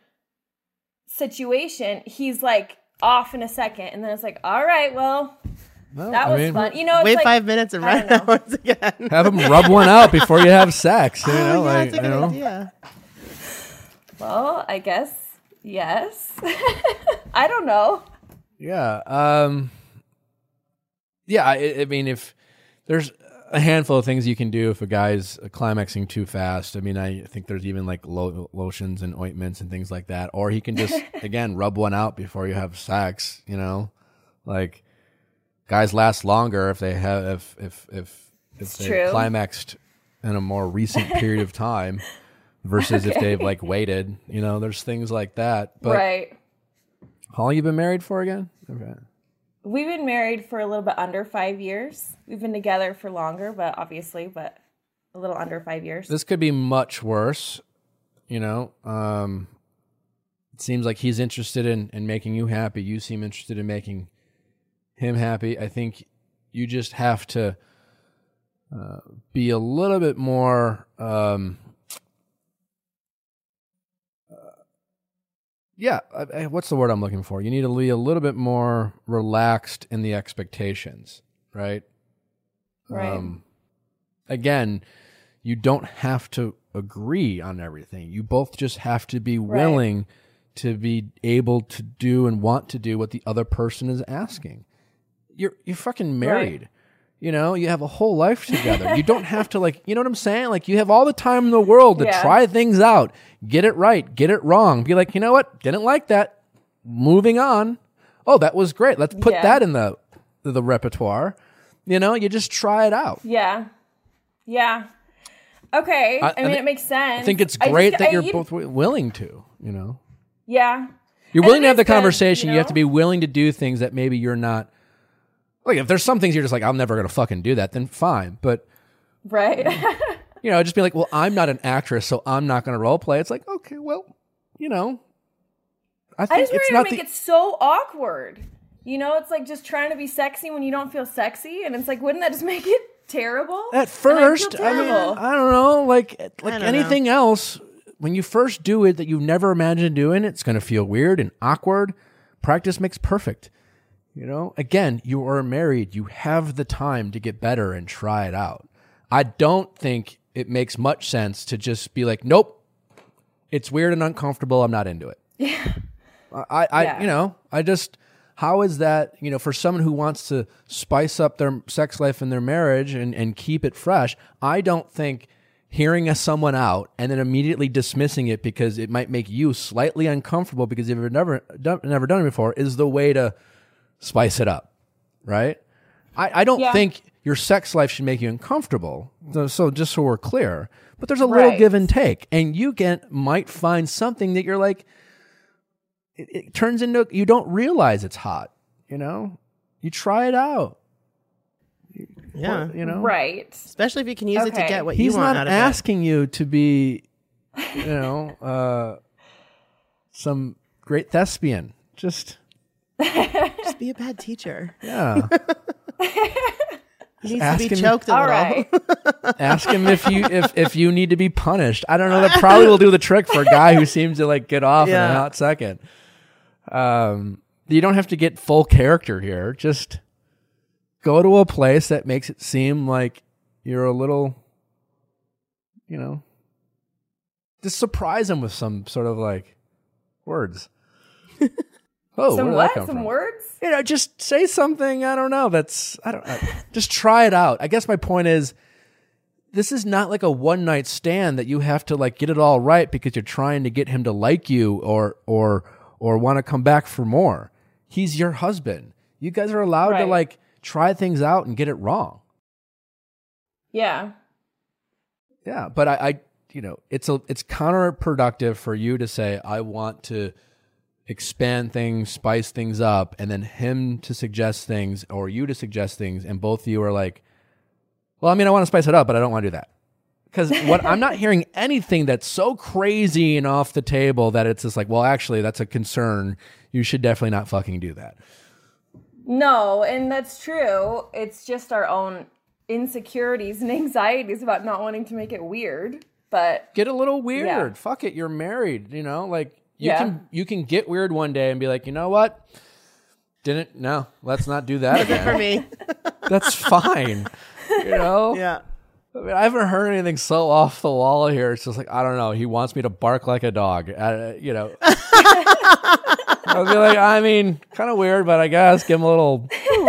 situation, he's like off in a second, and then it's like, all right, well, well, that I was mean, fun. You know, it's Wait like, five minutes and I run don't out know. once again. have them rub one out before you have sex. You know, Oh, yeah, like, that's a you good know. idea. Well, I guess yes. I don't know. Yeah. Um, yeah. I, I mean, if there's a handful of things you can do if a guy's climaxing too fast. I mean, I think there's even like lo- lotions and ointments and things like that. Or he can just, again, rub one out before you have sex, you know? Like, guys last longer if they have, if, if, if, if they true. climaxed in a more recent period of time versus if they've like waited, you know, there's things like that. But Right. how long you been married for again? Okay. We've been married for a little bit under five years. We've been together for longer, but obviously, but a little under five years. This could be much worse, you know. Um, it seems like he's interested in, in making you happy. You seem interested in making him happy. I think you just have to uh, be a little bit more... Um, Yeah, I, I, what's the word I'm looking for? You need to be a little bit more relaxed in the expectations, right? Right. Um, again, you don't have to agree on everything. You both just have to be willing Right. to be able to do and want to do what the other person is asking. You're you're fucking married. Right. You know, you have a whole life together. You don't have to, like, you know what I'm saying? Like, you have all the time in the world to Yeah. try things out, get it right, get it wrong. Be like, you know what? Didn't like that. Moving on. Oh, that was great. Let's put Yeah. that in the the repertoire. You know, you just try it out. Yeah. Yeah. Okay. I- I, I mean, thi- it makes sense. I think it's I great just- that I- you're you- both wi- willing to, you know. Yeah. You're And willing it to have is the good, conversation. you You have to know? be willing to do things that maybe you're not. Like, if there's some things you're just like, I'm never going to fucking do that, then fine. But, Right. you know, just be like, well, I'm not an actress, so I'm not going to role play. It's like, okay, well, you know, I I think just worry it's to not make the. it so awkward. You know, it's like just trying to be sexy when you don't feel sexy, and it's like, wouldn't that just make it terrible? At And I'd feel first, I mean, terrible. I don't know, like like don't anything else, when you first do it that you've never imagined doing, it's going to feel weird and awkward. Practice makes perfect. You know, again, you are married. You have the time to get better and try it out. I don't think it makes much sense to just be like, nope, it's weird and uncomfortable. I'm not into it. Yeah. I, I, Yeah. you know, I just, how is that, you know, for someone who wants to spice up their sex life and their marriage and, and keep it fresh, I don't think hearing a someone out and then immediately dismissing it because it might make you slightly uncomfortable because you've never done, never done it before is the way to spice it up, right? I, I don't Yeah. think your sex life should make you uncomfortable. So, so just so we're clear, but there's a little Right. give and take, and you can might find something that you're like, it, it turns into you don't realize it's hot. You know, you try it out. Yeah. You know, Right. Especially if you can use it to Okay. get what He's you want not out of asking you to be, you know, uh, some great thespian. Just it. Just be a bad teacher. yeah. He needs ask to be him- choked a All little. right. Ask him if you if if you need to be punished. I don't know. That probably will do the trick for a guy who seems to like get off in Yeah. a hot second. Um, you don't have to get full character here. Just go to a place that makes it seem like you're a little, you know, just surprise him with some sort of like words. Oh, Some where did what? that come Some from? words? You know, just say something. I don't know. That's I don't. I, just try it out. I guess my point is, this is not like a one night stand that you have to like get it all right because you're trying to get him to like you or or or want to come back for more. He's your husband. You guys are allowed to Right. like try things out and get it wrong. Yeah. Yeah, but I, I you know, it's a it's counterproductive for you to say I want to expand things, spice things up, and then him to suggest things or you to suggest things, and both of you are like, well, I mean, I want to spice it up, but I don't want to do that. Because what I'm not hearing anything that's so crazy and off the table that it's just like, well, actually, that's a concern. You should definitely not fucking do that. No, and that's true. It's just our own insecurities and anxieties about not wanting to make it weird. But Get a little weird. Yeah. Fuck it, you're married. You know, like you Yeah. can you can get weird one day and be like, you know what? Didn't no, let's not do that again. For me. That's fine. You know? Yeah. I mean, I haven't heard anything so off the wall here. It's just like, I don't know. He wants me to bark like a dog. Uh, you know. I'll be like, I mean, kind of weird, but I guess give him a little.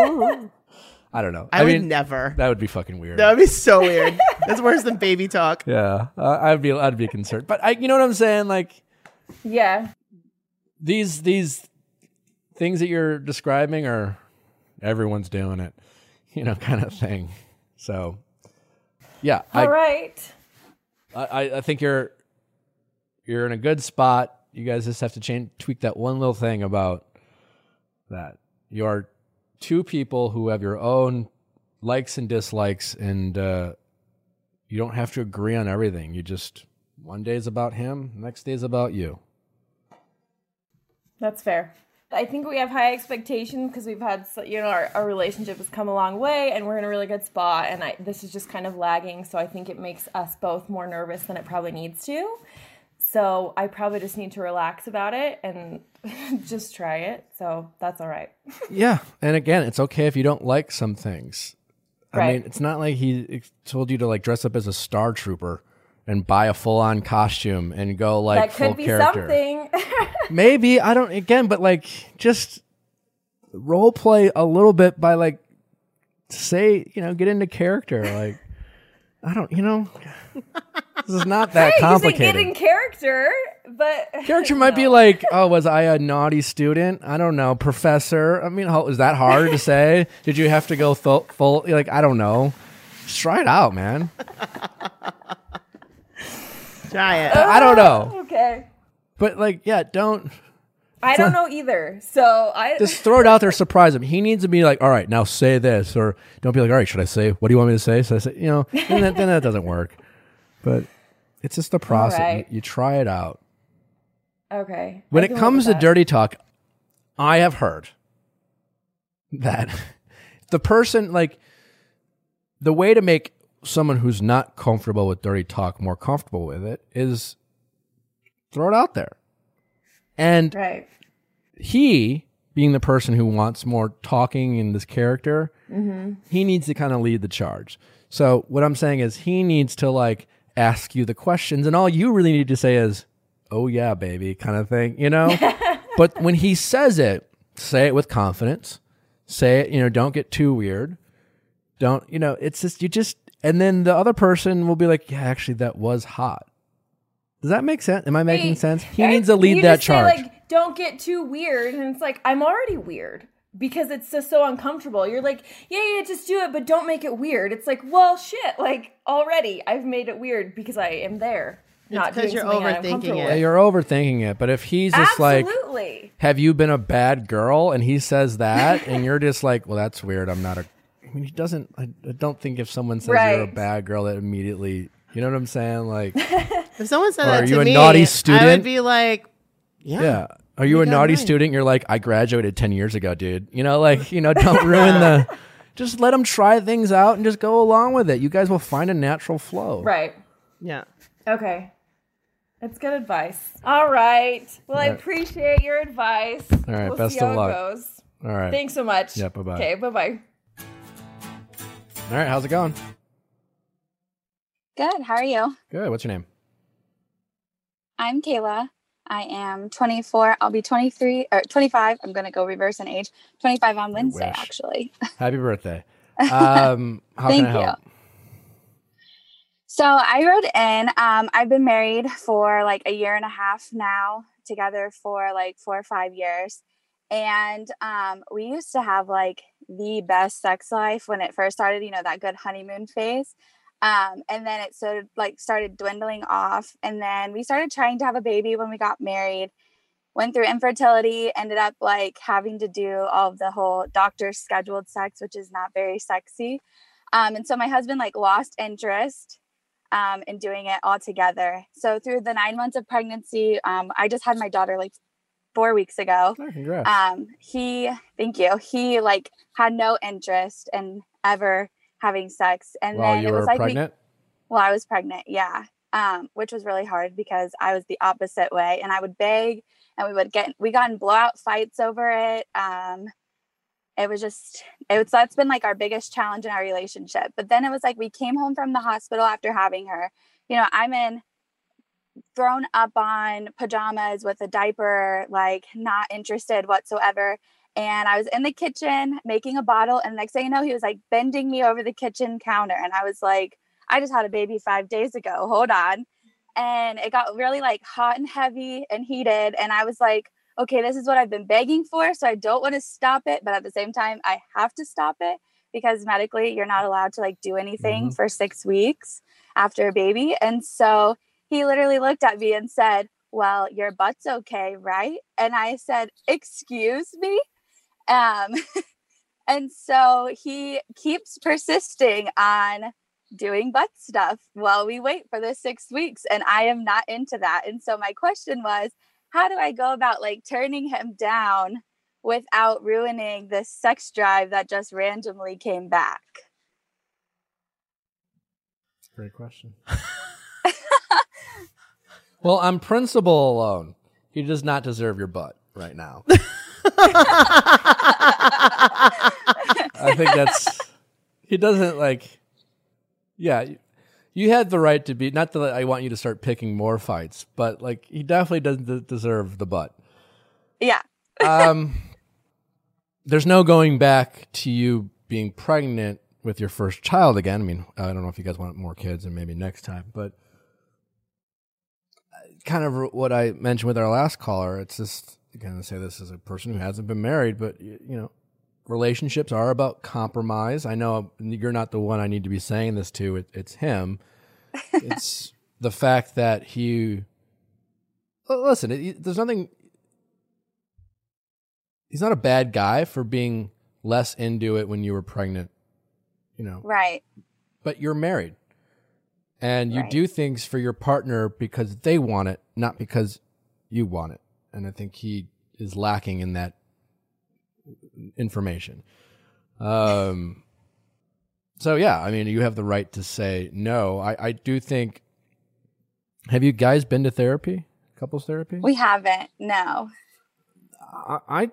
I don't know. I, I, would mean, never. that would be fucking weird. That would be so weird. That's worse than baby talk. Yeah, uh, I'd be, I'd be concerned. But I, you know what I'm saying? Like yeah. these, these things that you're describing are everyone's doing it, you know, kind of thing. So, yeah, I, All right. I, I think you're you're in a good spot. You guys just have to change, tweak that one little thing about that. You are two people who have your own likes and dislikes, and uh, you don't have to agree on everything. You just, one day is about him, next day is about you. That's fair. I think we have high expectations because we've had, you know, our, our relationship has come a long way and we're in a really good spot. And I, this is just kind of lagging. So I think it makes us both more nervous than it probably needs to. So I probably just need to relax about it and just try it. So that's all right. Yeah. And again, it's okay if you don't like some things. I Right. mean, it's not like he told you to like dress up as a Star Trooper and buy a full on costume and go like that full could be character. something. Maybe, I don't, again, but like just role play a little bit by like, say, you know, get into character. Like, I don't, you know, this is not that Hey, you say complicated. get in character, but Character might be No. like, oh, was I a naughty student? I don't know. Professor? I mean, how, is that hard to say? Did you have to go full, full? Like, I don't know. Just try it out, man. Try it. I don't know. Okay. But, like, yeah, don't I don't know either. So I just throw it out there, surprise him. He needs to be like, all right, now say this. Or don't be like, all right, should I say, what do you want me to say? So I say, you know, then that, then that doesn't work. But it's just the process. right. You, you try it out. Okay. When I it can comes to live with that. dirty talk, I have heard that the person, like, the way to make someone who's not comfortable with dirty talk more comfortable with it is throw it out there. And Right. he, being the person who wants more talking in this character, Mm-hmm. he needs to kind of lead the charge. So what I'm saying is he needs to, like, ask you the questions, and all you really need to say is, oh yeah, baby, kind of thing, you know? But when he says it, say it with confidence. Say it, you know, don't get too weird. Don't, you know, it's just, you just, and then the other person will be like, yeah, actually, that was hot. Does that make sense? Am I making Wait, sense? He I- needs to lead you that just say, charge. like, don't get too weird. And it's like, I'm already weird because it's just so uncomfortable. You're like, yeah, yeah, just do it, but don't make it weird. It's like, well, shit, like, already I've made it weird because I am there. Not 'cause doing you're something I'm overthinking comfortable it. Yeah, with. you're overthinking it. But if he's just like, Absolutely. have you been a bad girl? And he says that, and you're just like, well, that's weird. I'm not a, I mean, he doesn't, I, I don't think if someone says you're a Right. bad girl, that immediately, you know what I'm saying? Like, If someone said Or that are to you a me, naughty I student? would be like, yeah. yeah. Are you You a got naughty mine. student? You're like, I graduated ten years ago, dude. You know, like, you know, don't ruin the, just let them try things out and just go along with it. You guys will find a natural flow. Right. Yeah. Okay. That's good advice. All right. Well, I All right. appreciate your advice. All right, We'll best see of how luck. it goes. All right. Thanks so much. Yeah, bye-bye. Okay, bye-bye. All right. How's it going? Good. How are you? Good. What's your name? I'm Kayla. I am twenty-four. I'll be twenty-three or twenty-five. I'm going to go reverse in age. twenty-five on Wednesday, wish. actually. Happy birthday. Um, how Thank can I help? you. So I wrote in. Um, I've been married for like a year and a half now, together for like four or five years. And um, we used to have like the best sex life when it first started, you know, that good honeymoon phase. Um, and then it sort of like started dwindling off. And then we started trying to have a baby when we got married, went through infertility, ended up like having to do all of the whole doctor scheduled sex, which is not very sexy. Um, and so my husband like lost interest um, in doing it all together. So through the nine months of pregnancy, um, I just had my daughter like four weeks ago. Oh, congrats. Um, he, thank you. He like had no interest in ever having sex. And While then you it were was like, we, pregnant? well, I was pregnant. Yeah. Um, which was really hard because I was the opposite way and I would beg and we would get, we got in blowout fights over it. Um, it was just, it was, that's been like our biggest challenge in our relationship. But then it was like, we came home from the hospital after having her, you know, I'm in thrown up on pajamas with a diaper, like not interested whatsoever. And I was in the kitchen making a bottle. And next thing you know, he was like bending me over the kitchen counter. And I was like, I just had a baby five days ago. Hold on. And it got really like hot and heavy and heated. And I was like, okay, this is what I've been begging for. So I don't want to stop it. But at the same time, I have to stop it because medically you're not allowed to like do anything Mhm. for six weeks after a baby. And so he literally looked at me and said, well, your butt's okay, right? And I said, excuse me. Um, and so he keeps persisting on doing butt stuff while we wait for the six weeks. And I am not into that. And so my question was, how do I go about like turning him down without ruining this sex drive that just randomly came back? Great question. Well, on principle alone, he does not deserve your butt right now. I think that's, he doesn't like, yeah, you had the right to be, not that I want you to start picking more fights, but like he definitely doesn't deserve the butt. Yeah. um, there's no going back to you being pregnant with your first child again. I mean, I don't know if you guys want more kids and maybe next time, but kind of what I mentioned with our last caller, it's just, again, to say this as a person who hasn't been married, but, you know, relationships are about compromise. I know you're not the one I need to be saying this to. It, it's him. It's the fact that he, well, listen, it, there's nothing, he's not a bad guy for being less into it when you were pregnant, you know. Right. But you're married. And you Right. do things for your partner because they want it, not because you want it. And I think he is lacking in that information. Um, so, yeah, I mean, you have the right to say no. I, I do think, have you guys been to therapy? Couples therapy? We haven't, no. I, I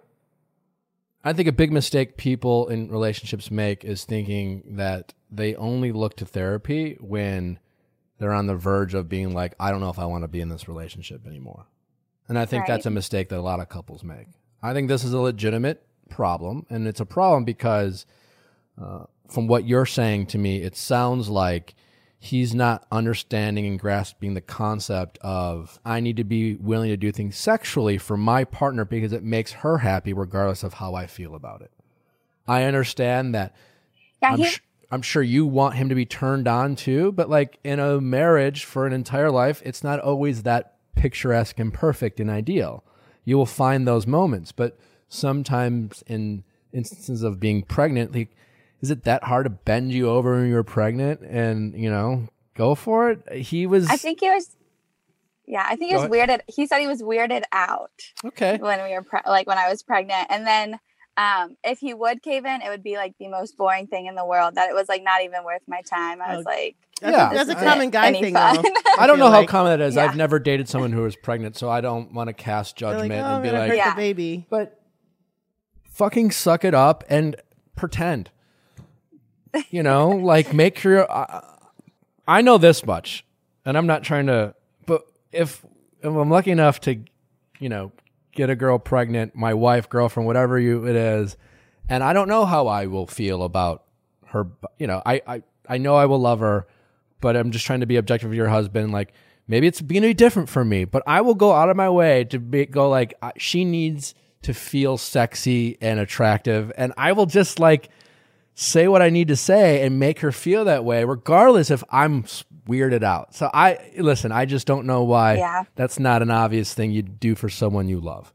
I think a big mistake people in relationships make is thinking that they only look to therapy when they're on the verge of being like, I don't know if I want to be in this relationship anymore. And I think Right. that's a mistake that a lot of couples make. I think this is a legitimate problem, and it's a problem because uh, from what you're saying to me, it sounds like he's not understanding and grasping the concept of I need to be willing to do things sexually for my partner because it makes her happy regardless of how I feel about it. I understand that. Yeah, I'm, he, sh- I'm sure you want him to be turned on too, but like in a marriage for an entire life, it's not always that picturesque and perfect and ideal. You will find those moments, but sometimes in instances of being pregnant, like, is it that hard to bend you over when you're pregnant and, you know, go for it? He was. I think he was, yeah, I think he Go was weirded. He said he was weirded out Okay. when we were, pre- like when I was pregnant. And then um, if he would cave in, it would be like the most boring thing in the world, that it was like not even worth my time. I was Oh, like, That's, Yeah. a, that's a This common isn't guy any thing, fun. though. I don't feel know how like. common that is. Yeah. I've never dated someone who was pregnant, so I don't want to cast They're judgment like, oh, and I'm be gonna like, hurt Yeah. the baby. but fucking suck it up and pretend. You know, like make your. Uh, I know this much, and I'm not trying to. But if if I'm lucky enough to, you know, get a girl pregnant, my wife, girlfriend, whatever you it is, and I don't know how I will feel about her. You know, I I I know I will love her, but I'm just trying to be objective with your husband. Like maybe it's going to be different for me, but I will go out of my way to be, go like I, she needs to feel sexy and attractive, and I will just like say what I need to say and make her feel that way, regardless if I'm weirded out. So I listen. I just don't know why Yeah. that's not an obvious thing you do for someone you love.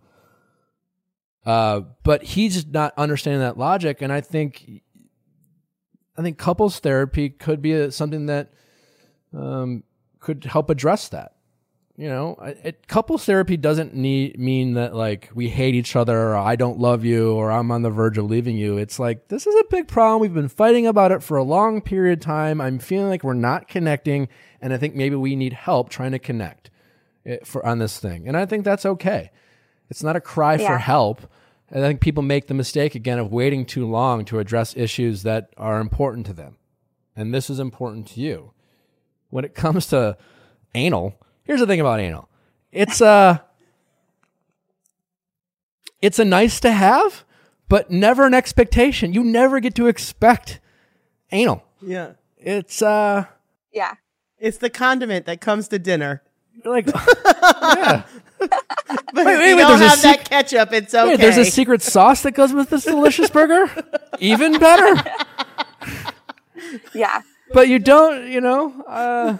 Uh, but he's not understanding that logic, and I think, I think couples therapy could be a, something that um, could help address that. You know, it, it, couples therapy doesn't need, mean that like we hate each other or I don't love you or I'm on the verge of leaving you. It's like, this is a big problem. We've been fighting about it for a long period of time. I'm feeling like we're not connecting, and I think maybe we need help trying to connect it for on this thing. And I think that's okay. It's not a cry Yeah. for help. I think people make the mistake again of waiting too long to address issues that are important to them. And this is important to you. When it comes to anal, here's the thing about anal. It's uh it's a nice to have, but never an expectation. You never get to expect anal. Yeah. It's uh yeah. It's the condiment that comes to dinner. like yeah. But Wait, if wait, you wait, don't there's a have sec- that ketchup, it's okay. Wait, there's a secret sauce that goes with this delicious burger? Even better. Yeah. But you don't, you know, uh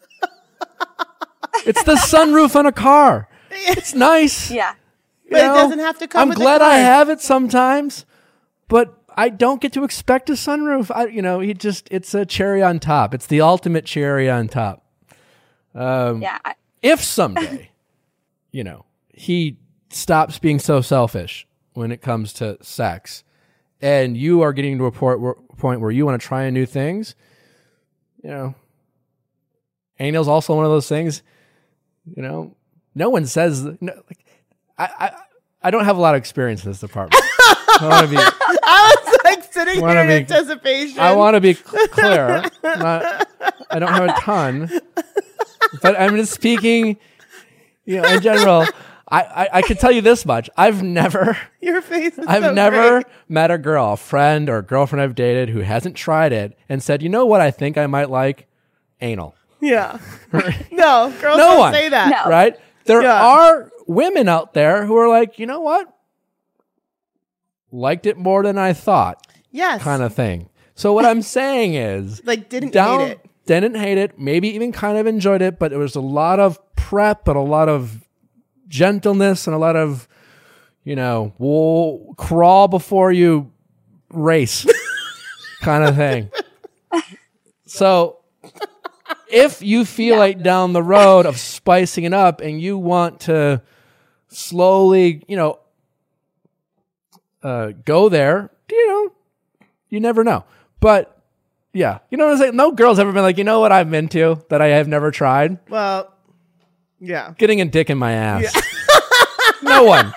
it's the sunroof on a car. It's nice. Yeah. you But it know? doesn't have to come I'm with the glad I car. have it sometimes, but I don't get to expect a sunroof. I, you know, he just, it's a cherry on top. It's the ultimate cherry on top. Um, Yeah. I- if someday, you know, he stops being so selfish when it comes to sex and you are getting to a point where, point where you want to try new things, you know, anal's also one of those things, you know, no one says, no, like, I, I, I don't have a lot of experience in this department. I want to be, I was like sitting here Wanna in be- anticipation. I want to be clear. Not, I don't have a ton, but I'm just speaking, you know, in general. I, I, I can tell you this much. I've never, Your face is I've so never great. met a girl, a friend or a girlfriend I've dated who hasn't tried it and said, you know what I think I might like? Anal. Yeah. No, girls No don't one. say that. No. Right? There Yeah. are women out there who are like, you know what? Liked it more than I thought, Yes. kind of thing. So what I'm saying is, Like, didn't down, hate it. didn't hate it, maybe even kind of enjoyed it, but it was a lot of prep and a lot of gentleness and a lot of, you know, we'll crawl before you race kind of thing. So if you feel like down the road of spicing it up and you want to slowly, you know, uh, go there, you know, you never know. But yeah, you know what I'm saying? No girl's ever been like, you know what I'm into that I have never tried? Well, yeah. Getting a dick in my ass. No one.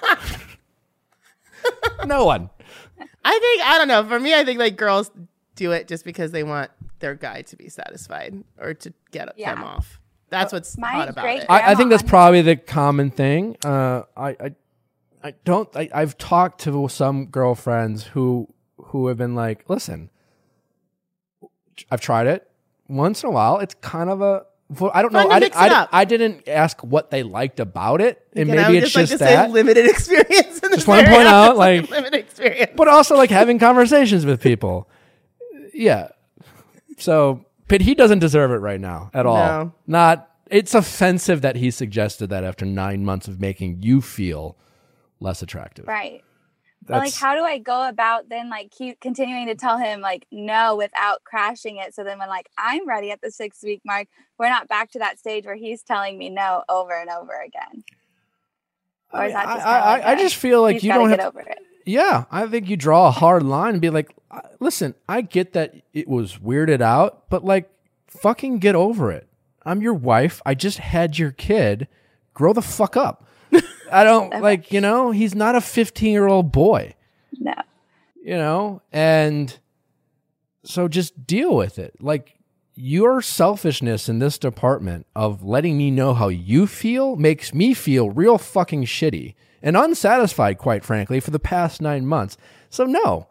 No one. I think, I don't know. For me, I think like girls do it just because they want their guy to be satisfied or to get Yeah. them off. That's what's My hot about great it. grand- I, I think Grandma, that's probably the common thing. Uh, I, I, I don't. I, I've talked to some girlfriends who who have been like, "Listen, I've tried it once in a while. It's kind of a. Well, I don't Fun know. to I, mix didn't, I, it didn't, up. I didn't ask what they liked about it, and And I maybe would it's just like just to say that. limited experience. In Just this wanna area. point out, It's a like- limited experience. But also like having conversations with people. Yeah. So, but he doesn't deserve it right now at all. No. Not. It's offensive that he suggested that after nine months of making you feel less attractive. Right. But like, That's- how do I go about then like keep continuing to tell him like no without crashing it? So then when like I'm ready at the six week mark, we're not back to that stage where he's telling me no over and over again. Or is that I, just I, kinda like I, I a, just feel like he's you gotta don't get have. over it? Yeah, I think you draw a hard line and be like, "I- listen, I get that it was weirded out, but like, fucking get over it. I'm your wife. I just had your kid. Grow the fuck up. I don't like, you know, he's not a fifteen year old boy, No. you know, and so just deal with it. Like, your selfishness in this department of letting me know how you feel makes me feel real fucking shitty and unsatisfied, quite frankly, for the past nine months. So no.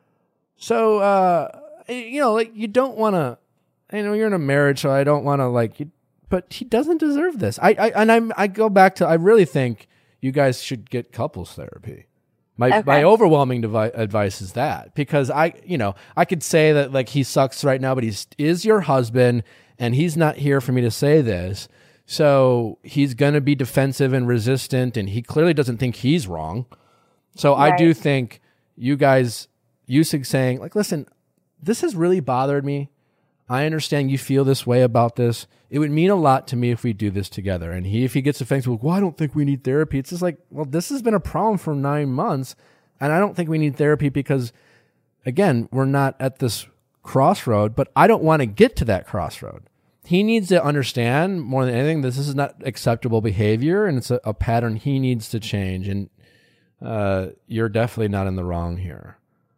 So, uh, you know, like, you don't want to, you know, you're in a marriage, so I don't want to like, you, but he doesn't deserve this. I, I, and I'm, I go back to, I really think you guys should get couples therapy. My, Okay. my overwhelming devi- advice is that, because I, you know, I could say that like he sucks right now, but he's is your husband and he's not here for me to say this. So he's going to be defensive and resistant, and he clearly doesn't think he's wrong. So I do Right. think you guys, you sig- saying like, listen, this has really bothered me. I understand you feel this way about this. It would mean a lot to me if we do this together. And he, if he gets offensive, like, well, I don't think we need therapy. It's just like, well, this has been a problem for nine months. And I don't think we need therapy because, again, we're not at this crossroad, but I don't want to get to that crossroad. He needs to understand more than anything, this is not acceptable behavior, and it's a, a pattern he needs to change. And uh, you're definitely not in the wrong here.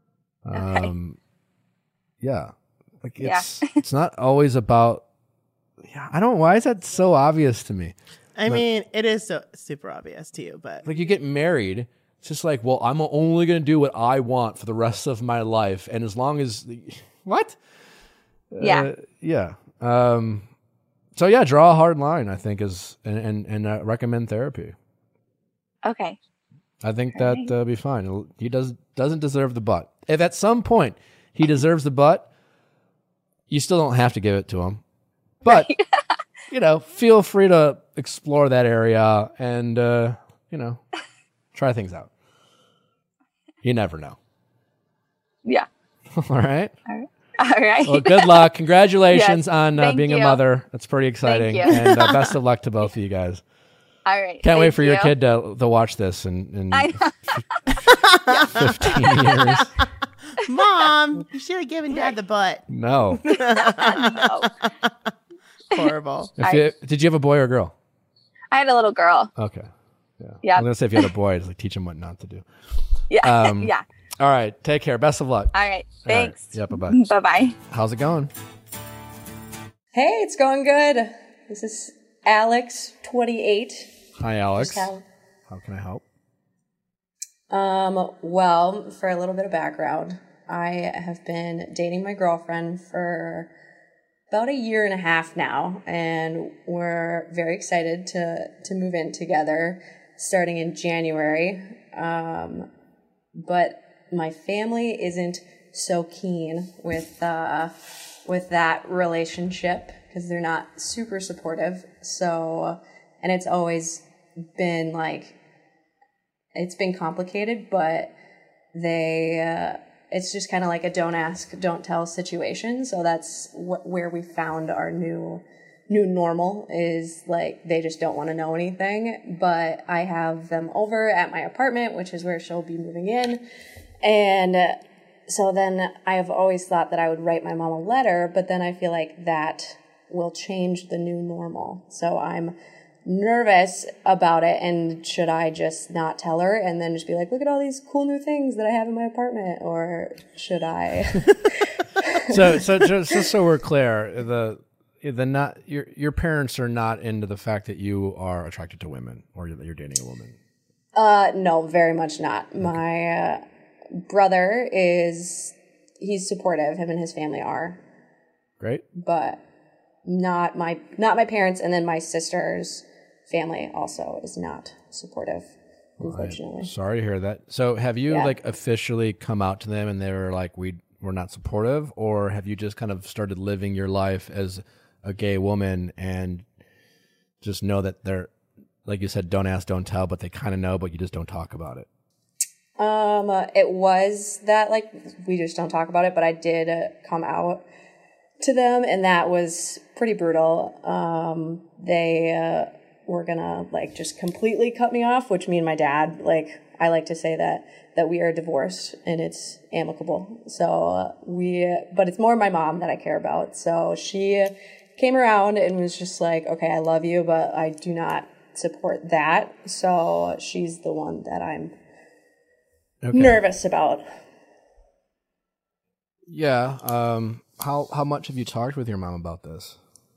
Um, yeah. Like Yeah. it's it's not always about. Yeah, I don't. Why is that so obvious to me? I mean, it is so super obvious to you, but Like, you get married, it's just like, well, I'm only going to do what I want for the rest of my life, and as long as what? Yeah. Uh, yeah. Um. So yeah, draw a hard line. I think is and and, and uh, recommend therapy. Okay. I think that uh, be fine. He does doesn't deserve the butt. If at some point he deserves the butt, you still don't have to give it to him. But you know, feel free to explore that area and uh, you know, try things out. You never know. Yeah. All right. All right. All right. Well, good luck. Congratulations Yes, on uh, thank being a you. mother. That's pretty exciting. you. And uh, best of luck to both of you guys. All right. Can't wait thank for your you. kid to to watch this in, in I know. fifteen years. Mom, you should have given Dad the butt. No. No. Horrible. If you, did you have a boy or a girl? I had a little girl. Okay. Yeah. Yep. I'm going to say if you had a boy, it's like teach him what not to do. Yeah. Um, yeah. All right. Take care. Best of luck. All right. All right. Thanks. Yeah, bye-bye. Bye bye. How's it going? Hey, it's going good. This is Alex, twenty-eight. Hi, Alex. Just how- How can I help? Um, well, for a little bit of background, I have been dating my girlfriend for about a year and a half now, and we're very excited to to move in together starting in January. Um, but my family isn't so keen with uh, with that relationship because they're not super supportive. So, and it's always been like, it's been complicated, but they, uh, it's just kind of like a don't ask, don't tell situation. So that's wh- where we found our new, new normal is like, they just don't want to know anything, but I have them over at my apartment, which is where she'll be moving in. And uh, so then I have always thought that I would write my mom a letter, but then I feel like that will change the new normal. So I'm nervous about it, and should I just not tell her and then just be like, look at all these cool new things that I have in my apartment, or should I? So, so just, just so we're clear, the the not your your parents are not into the fact that you are attracted to women or that you're dating a woman. Uh, no, very much not. My uh, brother is, he's supportive, him and his family are, Great. but not my not my parents, and then my sister's family also is not supportive, unfortunately. I'm sorry to hear that. So have you Yeah. like officially come out to them and they were like, we we're not supportive, or have you just kind of started living your life as a gay woman and just know that they're, like you said, don't ask, don't tell, but they kind of know, but you just don't talk about it? Um, uh, it was that, like, we just don't talk about it, but I did uh, come out to them, and that was pretty brutal. Um, they uh, were gonna, like, just completely cut me off, which me and my dad, like, I like to say that, that we are divorced, and it's amicable. So uh, we, but it's more my mom that I care about. So she came around and was just like, okay, I love you, but I do not support that. So she's the one that I'm Okay. nervous about. Yeah. Um, how, how much have you talked with your mom about this?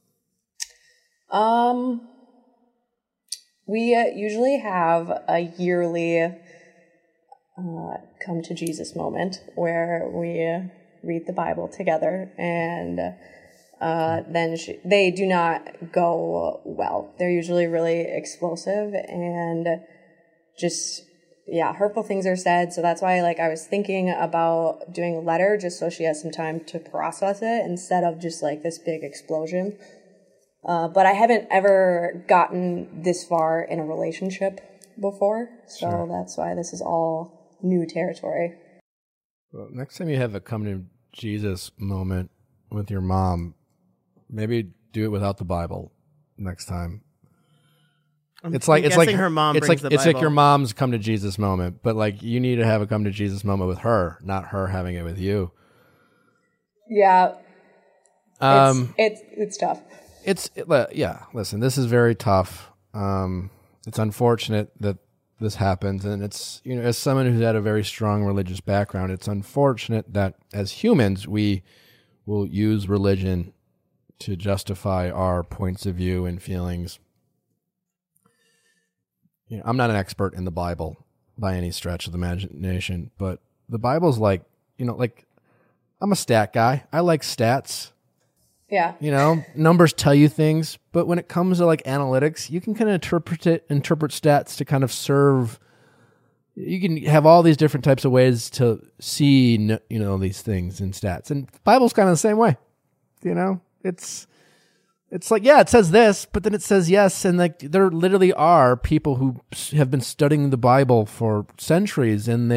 Um, we uh, usually have a yearly uh, come to Jesus moment where we uh, read the Bible together, and uh, then she, they do not go well. They're usually really explosive and just, yeah, hurtful things are said. So that's why, like, I was thinking about doing a letter just so she has some time to process it instead of just like this big explosion. Uh, but I haven't ever gotten this far in a relationship before, so Sure. that's why this is all new territory. Well, next time you have a come to Jesus moment with your mom, maybe do it without the Bible next time. I'm, It's like I'm it's like guessing her mom It's brings like the it's like Bible. your mom's come to Jesus moment, but like you need to have a come to Jesus moment with her, not her having it with you. Yeah, Um, it's it's, it's tough. it's it, li- yeah. Listen, this is very tough. Um, it's unfortunate that this happens, and it's, you know, as someone who's had a very strong religious background, it's unfortunate that as humans we will use religion to justify our points of view and feelings. You know, I'm not an expert in the Bible by any stretch of the imagination, but the Bible's like, you know, like I'm a stat guy. I like stats. Yeah, You know, numbers tell you things, but when it comes to like analytics, you can kind of interpret it, interpret stats to kind of serve. You can have all these different types of ways to see, you know, these things in stats, and the Bible's kind of the same way. You know, it's it's like, yeah, it says this, but then it says yes, and like there literally are people who have been studying the Bible for centuries, and they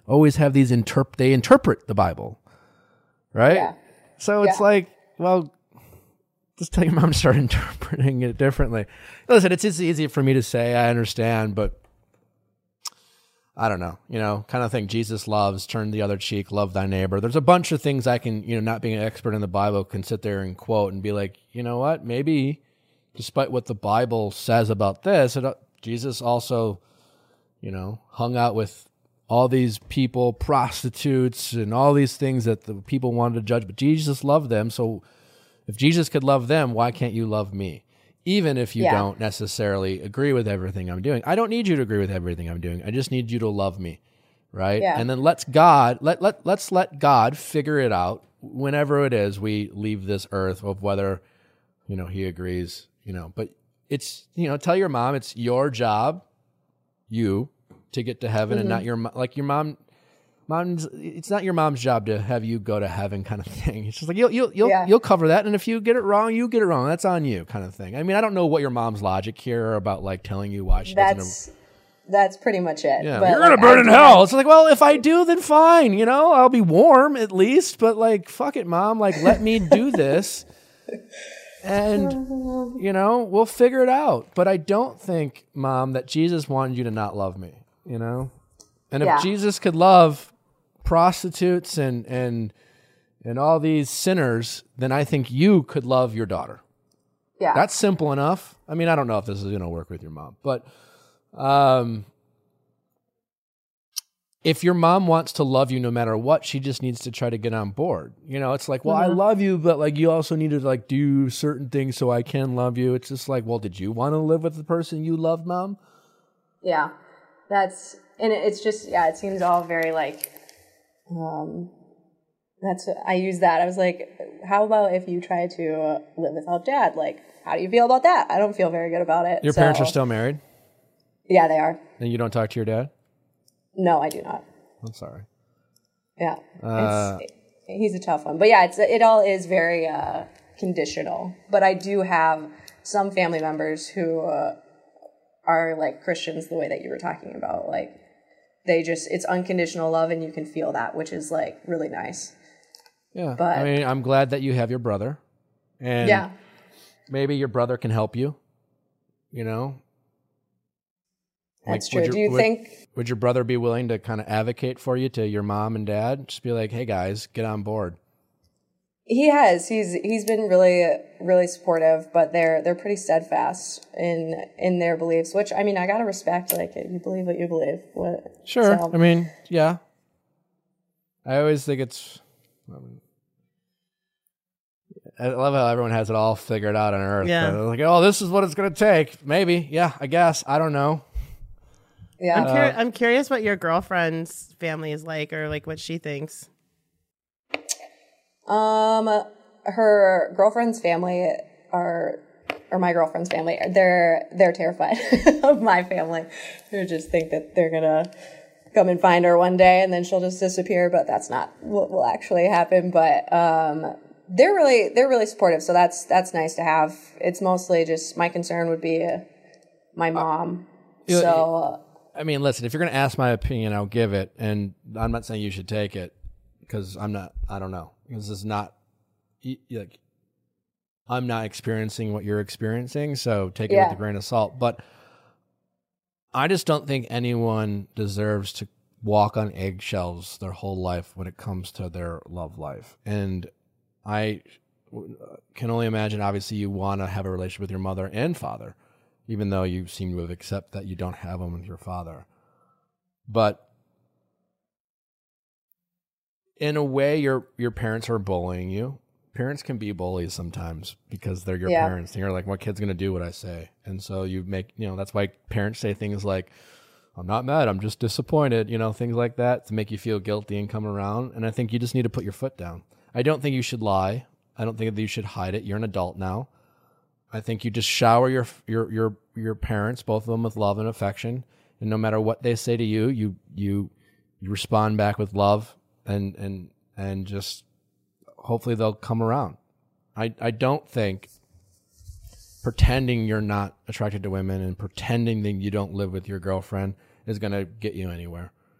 always have these interp they interpret the Bible, right? Yeah. So it's Yeah. like, well, just tell your mom to start interpreting it differently. Listen, it's it's easy for me to say, I understand, but I don't know, you know, kind of thing. Jesus loves, turn the other cheek, love thy neighbor. There's a bunch of things I can, you know, not being an expert in the Bible, can sit there and quote and be like, you know what, maybe despite what the Bible says about this, it, Jesus also, you know, hung out with all these people, prostitutes and all these things that the people wanted to judge, but Jesus loved them. So if Jesus could love them, why can't you love me? Even if you Yeah. don't necessarily agree with everything I'm doing. I don't need you to agree with everything I'm doing. I just need you to love me, right? Yeah. And then let's God, let, let, let's let God figure it out whenever it is we leave this earth, of whether, you know, he agrees, you know. But it's, you know, tell your mom it's your job, you, to get to heaven, mm-hmm. and not your, mo- like your mom, mom's, it's not your mom's job to have you go to heaven, kind of thing. It's just like, you'll, you'll, you'll, Yeah. you'll cover that. And if you get it wrong, you get it wrong. That's on you, kind of thing. I mean, I don't know what your mom's logic here about, like, telling you why she doesn't. That's that's pretty much it. Yeah, But, you're like, gonna burn I in do hell. have- It's like, well, if I do, then fine. You know, I'll be warm at least. But like, fuck it, mom. Like, let me do this, and you know, we'll figure it out. But I don't think, mom, that Jesus wanted you to not love me. You know, and if Yeah. Jesus could love prostitutes and and and all these sinners, then I think you could love your daughter. Yeah. That's simple enough. I mean, I don't know if this is going to work with your mom, but um, if your mom wants to love you no matter what, she just needs to try to get on board. You know, it's like, well, Mm-hmm. I love you, but like you also need to like do certain things so I can love you. It's just like, well, did you want to live with the person you loved, mom? Yeah, that's, and it- it's just, yeah, it seems all very like, um, that's, I use that. I was like, how about if you try to uh, live without dad? Like, how do you feel about that? I don't feel very good about it. Your So- parents are still married, Yeah, they are. and you don't talk to your dad? No, I do not. I'm sorry. Yeah. Uh, it's, he's a tough one. But yeah, it's, it all is very uh, conditional. But I do have some family members who uh, are like Christians the way that you were talking about. Like, they just, it's unconditional love and you can feel that, which is like really nice. Yeah. But- I mean, I'm glad that you have your brother, and Yeah. maybe your brother can help you, you know? That's Like, true. would your- Do you would- think, Would your brother be willing to kind of advocate for you to your mom and dad? Just be like, hey guys, get on board. he has, he's, he's been really, really supportive, but they're, they're pretty steadfast in, in their beliefs, which, I mean, I gotta respect, like, you believe what you believe. What, Sure. so- I mean, yeah. I always think it's, um, I love how everyone has it all figured out on Earth. Yeah. They're like, oh, this is what it's going to take. Maybe. Yeah, I guess. I don't know. Yeah. I'm, curi- I'm curious what your girlfriend's family is like, or like what she thinks. Um, her girlfriend's family are, or my girlfriend's family, they're they're terrified of my family. They just think that they're gonna come and find her one day, and then she'll just disappear. But that's not what will actually happen. But um, they're really they're really supportive, so that's that's nice to have. It's mostly just my concern would be uh, my mom. you- So. Uh, I mean, listen, if you're going to ask my opinion, I'll give it. And I'm not saying you should take it because I'm not, I don't know. This is not, y- like, I'm not experiencing what you're experiencing. So take it Yeah. with a grain of salt. But I just don't think anyone deserves to walk on eggshells their whole life when it comes to their love life. And I w- can only imagine, obviously, you want to have a relationship with your mother and father, even though you seem to have accepted that you don't have them with your father. But in a way, your your parents are bullying you. Parents can be bullies sometimes because they're your Yeah. parents. And you're like, my kid's going to do what I say. And so you make, you know, that's why parents say things like, I'm not mad, I'm just disappointed, you know, things like that to make you feel guilty and come around. And I think you just need to put your foot down. I don't think you should lie. I don't think that you should hide it. You're an adult now. I think you just shower your your your your parents, both of them, with love and affection, and no matter what they say to you, you you, you respond back with love, and and and just hopefully they'll come around. I I don't think pretending you're not attracted to women and pretending that you don't live with your girlfriend is going to get you anywhere.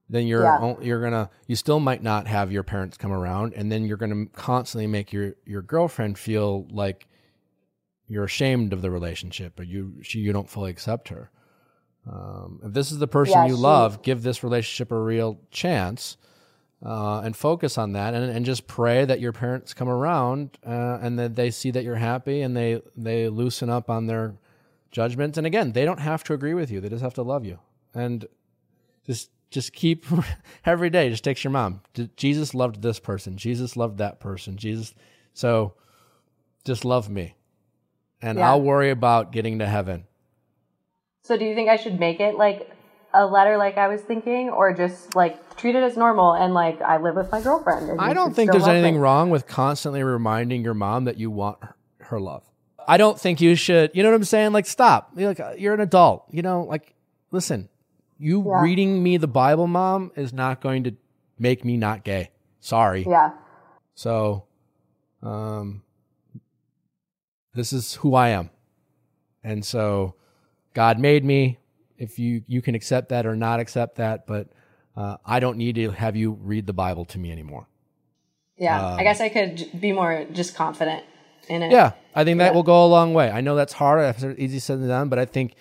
then you're Yeah. on- you're gonna you still might not have your parents come around, and then you're gonna constantly make your your girlfriend feel like you're ashamed of the relationship, or you she you don't fully accept her. Um, if this is the person Yeah, you she- love, give this relationship a real chance, uh, and focus on that, and and just pray that your parents come around, uh, and that they see that you're happy, and they they loosen up on their judgments. And again, they don't have to agree with you; they just have to love you, and just. Just keep every day. Just text your mom. Jesus loved this person. Jesus loved that person. Jesus. So just love me. And Yeah. I'll worry about getting to heaven. So do you think I should make it like a letter like I was thinking, or just like treat it as normal and like I live with my girlfriend? And I you don't should think still there's love anything me? wrong with constantly reminding your mom that you want her, her love. I don't think you should, you know what I'm saying? Like, stop. You're, like, you're an adult. You know, like, listen. You Yeah. reading me the Bible, Mom, is not going to make me not gay. Sorry. Yeah. So, um, this is who I am. And so God made me. If you, you can accept that or not accept that, but uh, I don't need to have you read the Bible to me anymore. Yeah. Um, I guess I could j- be more just confident in it. Yeah, I think that Yeah. will go a long way. I know that's hard, it's easy said than done, but I think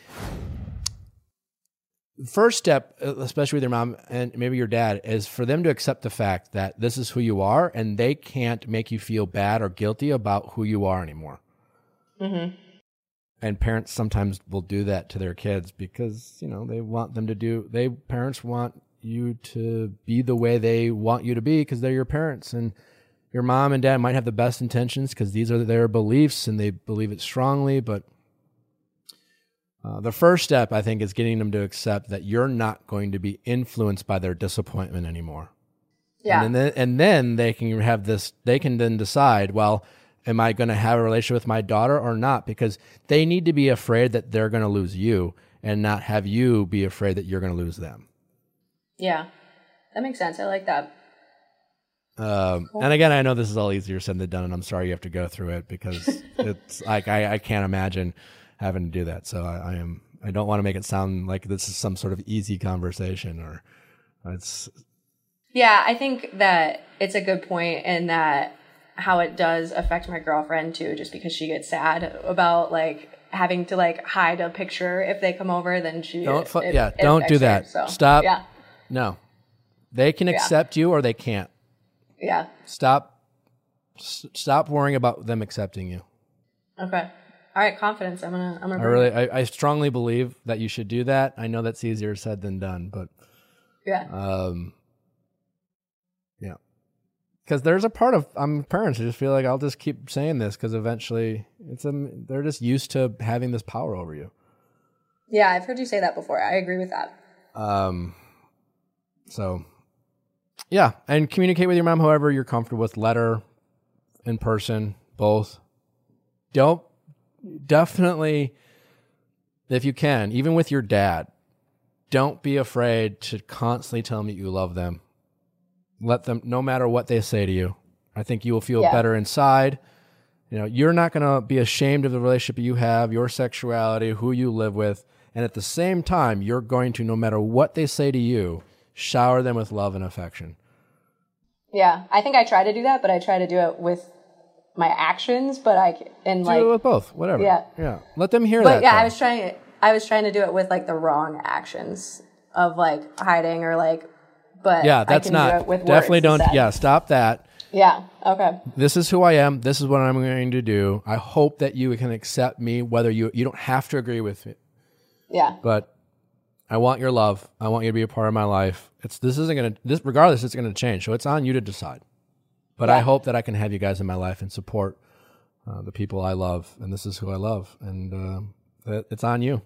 first step, especially with your mom and maybe your dad, is for them to accept the fact that this is who you are, and they can't make you feel bad or guilty about who you are anymore. Mm-hmm. And parents sometimes will do that to their kids because, you know, they want them to do, they, parents want you to be the way they want you to be because they're your parents. And your mom and dad might have the best intentions because these are their beliefs and they believe it strongly, but Uh, the first step, I think, is getting them to accept that you're not going to be influenced by their disappointment anymore. Yeah. And then, and then they can have this, they can then decide, well, am I going to have a relationship with my daughter or not? Because they need to be afraid that they're going to lose you and not have you be afraid that you're going to lose them. Yeah. That makes sense. I like that. Um, and again, I know this is all easier said than done, and I'm sorry you have to go through it because it's like, I, I can't imagine having to do that. So I, I am, I don't want to make it sound like this is some sort of easy conversation or it's. Yeah, I think that it's a good point in that how it does affect my girlfriend too, just because she gets sad about like having to like hide a picture if they come over, then she Don't, fu- it- yeah, it don't do affects that. her, so, Stop. Yeah. No, they can Yeah. accept you or they can't. Yeah. Stop, s- stop worrying about them accepting you. Okay. All right. Confidence. I'm gonna. I'm gonna. I bring really, it. I, I strongly believe that you should do that. I know that's easier said than done, but Yeah. um, yeah, because there's a part of I'm parents who just feel like I'll just keep saying this because eventually it's a they're just used to having this power over you. Yeah. I've heard you say that before. I agree with that. Um, so yeah, and communicate with your mom however you're comfortable with, letter, in person, both. Don't definitely, if you can, even with your dad, don't be afraid to constantly tell them that you love them. Let them, no matter what they say to you. I think you will feel Yeah. better inside. You know, you're not going to be ashamed of the relationship you have, your sexuality, who you live with. And at the same time, you're going to, no matter what they say to you, shower them with love and affection. Yeah. I think I try to do that, but I try to do it with my actions, but I and like do it with both, whatever. Yeah. Yeah. Let them hear But that. yeah, I though. was trying. I was trying to do it with like the wrong actions of like hiding or like. But yeah, I that's can not do it with definitely words don't. instead. Yeah, stop that. Yeah. Okay. This is who I am. This is what I'm going to do. I hope that you can accept me, whether you you don't have to agree with me, Yeah. but I want your love. I want you to be a part of my life. It's this isn't gonna this regardless. It's gonna change. So it's on you to decide. But I Yeah. hope that I can have you guys in my life and support uh, the people I love, and this is who I love, and um, that it's on you.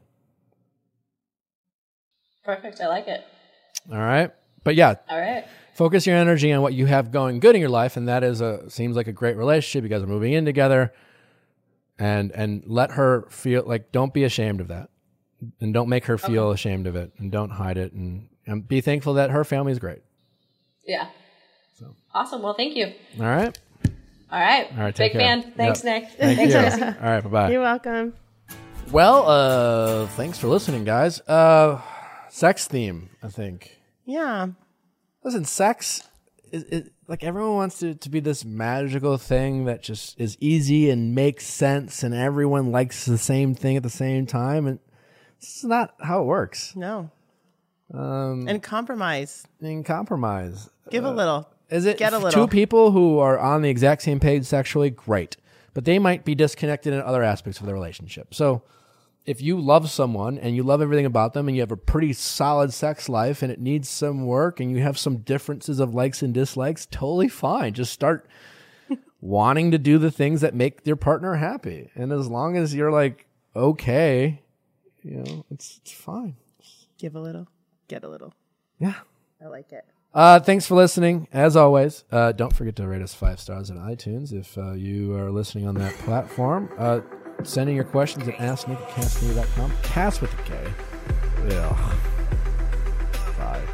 Perfect. I like it. All right. But yeah, All right. focus your energy on what you have going good in your life, and that is a seems like a great relationship. You guys are moving in together, and and let her feel like don't be ashamed of that, and don't make her feel Okay. ashamed of it, and don't hide it, and, and be thankful that her family is great. Yeah. So. Awesome. Well, thank you. All right. All right. All right. Take Big care. fan. Thanks, Yep. Nick. Thank Thanks, you. Jesse. All right. Bye bye. You're welcome. Well, uh, thanks for listening, guys. Uh, sex theme, I think. Yeah. Listen, sex is, is like everyone wants it to be this magical thing that just is easy and makes sense, and everyone likes the same thing at the same time, and it's not how it works. No. Um, and compromise. And compromise. Give uh, a little. Is it Get a little. two people who are on the exact same page sexually? Great. But they might be disconnected in other aspects of their relationship. So if you love someone and you love everything about them and you have a pretty solid sex life and it needs some work and you have some differences of likes and dislikes, totally fine. Just start wanting to do the things that make your partner happy. And as long as you're like, okay, you know, it's, it's fine. Give a little, get a little. Yeah. I like it. Uh, thanks for listening. As always, uh, don't forget to rate us five stars on iTunes if uh, you are listening on that platform. Uh, send in your questions at ask nick at cast media dot com. Cast with a K. Ugh. Bye.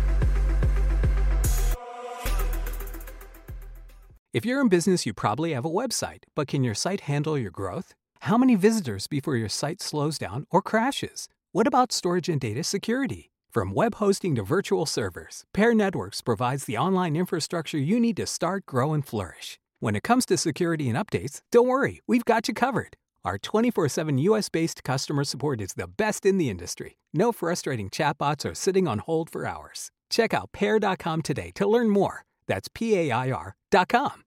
If you're in business, you probably have a website, but can your site handle your growth? How many visitors before your site slows down or crashes? What about storage and data security? From web hosting to virtual servers, Pair Networks provides the online infrastructure you need to start, grow, and flourish. When it comes to security and updates, don't worry, we've got you covered. Our twenty-four seven U S-based customer support is the best in the industry. No frustrating chatbots or sitting on hold for hours. Check out pair dot com today to learn more. That's P A I R dot com.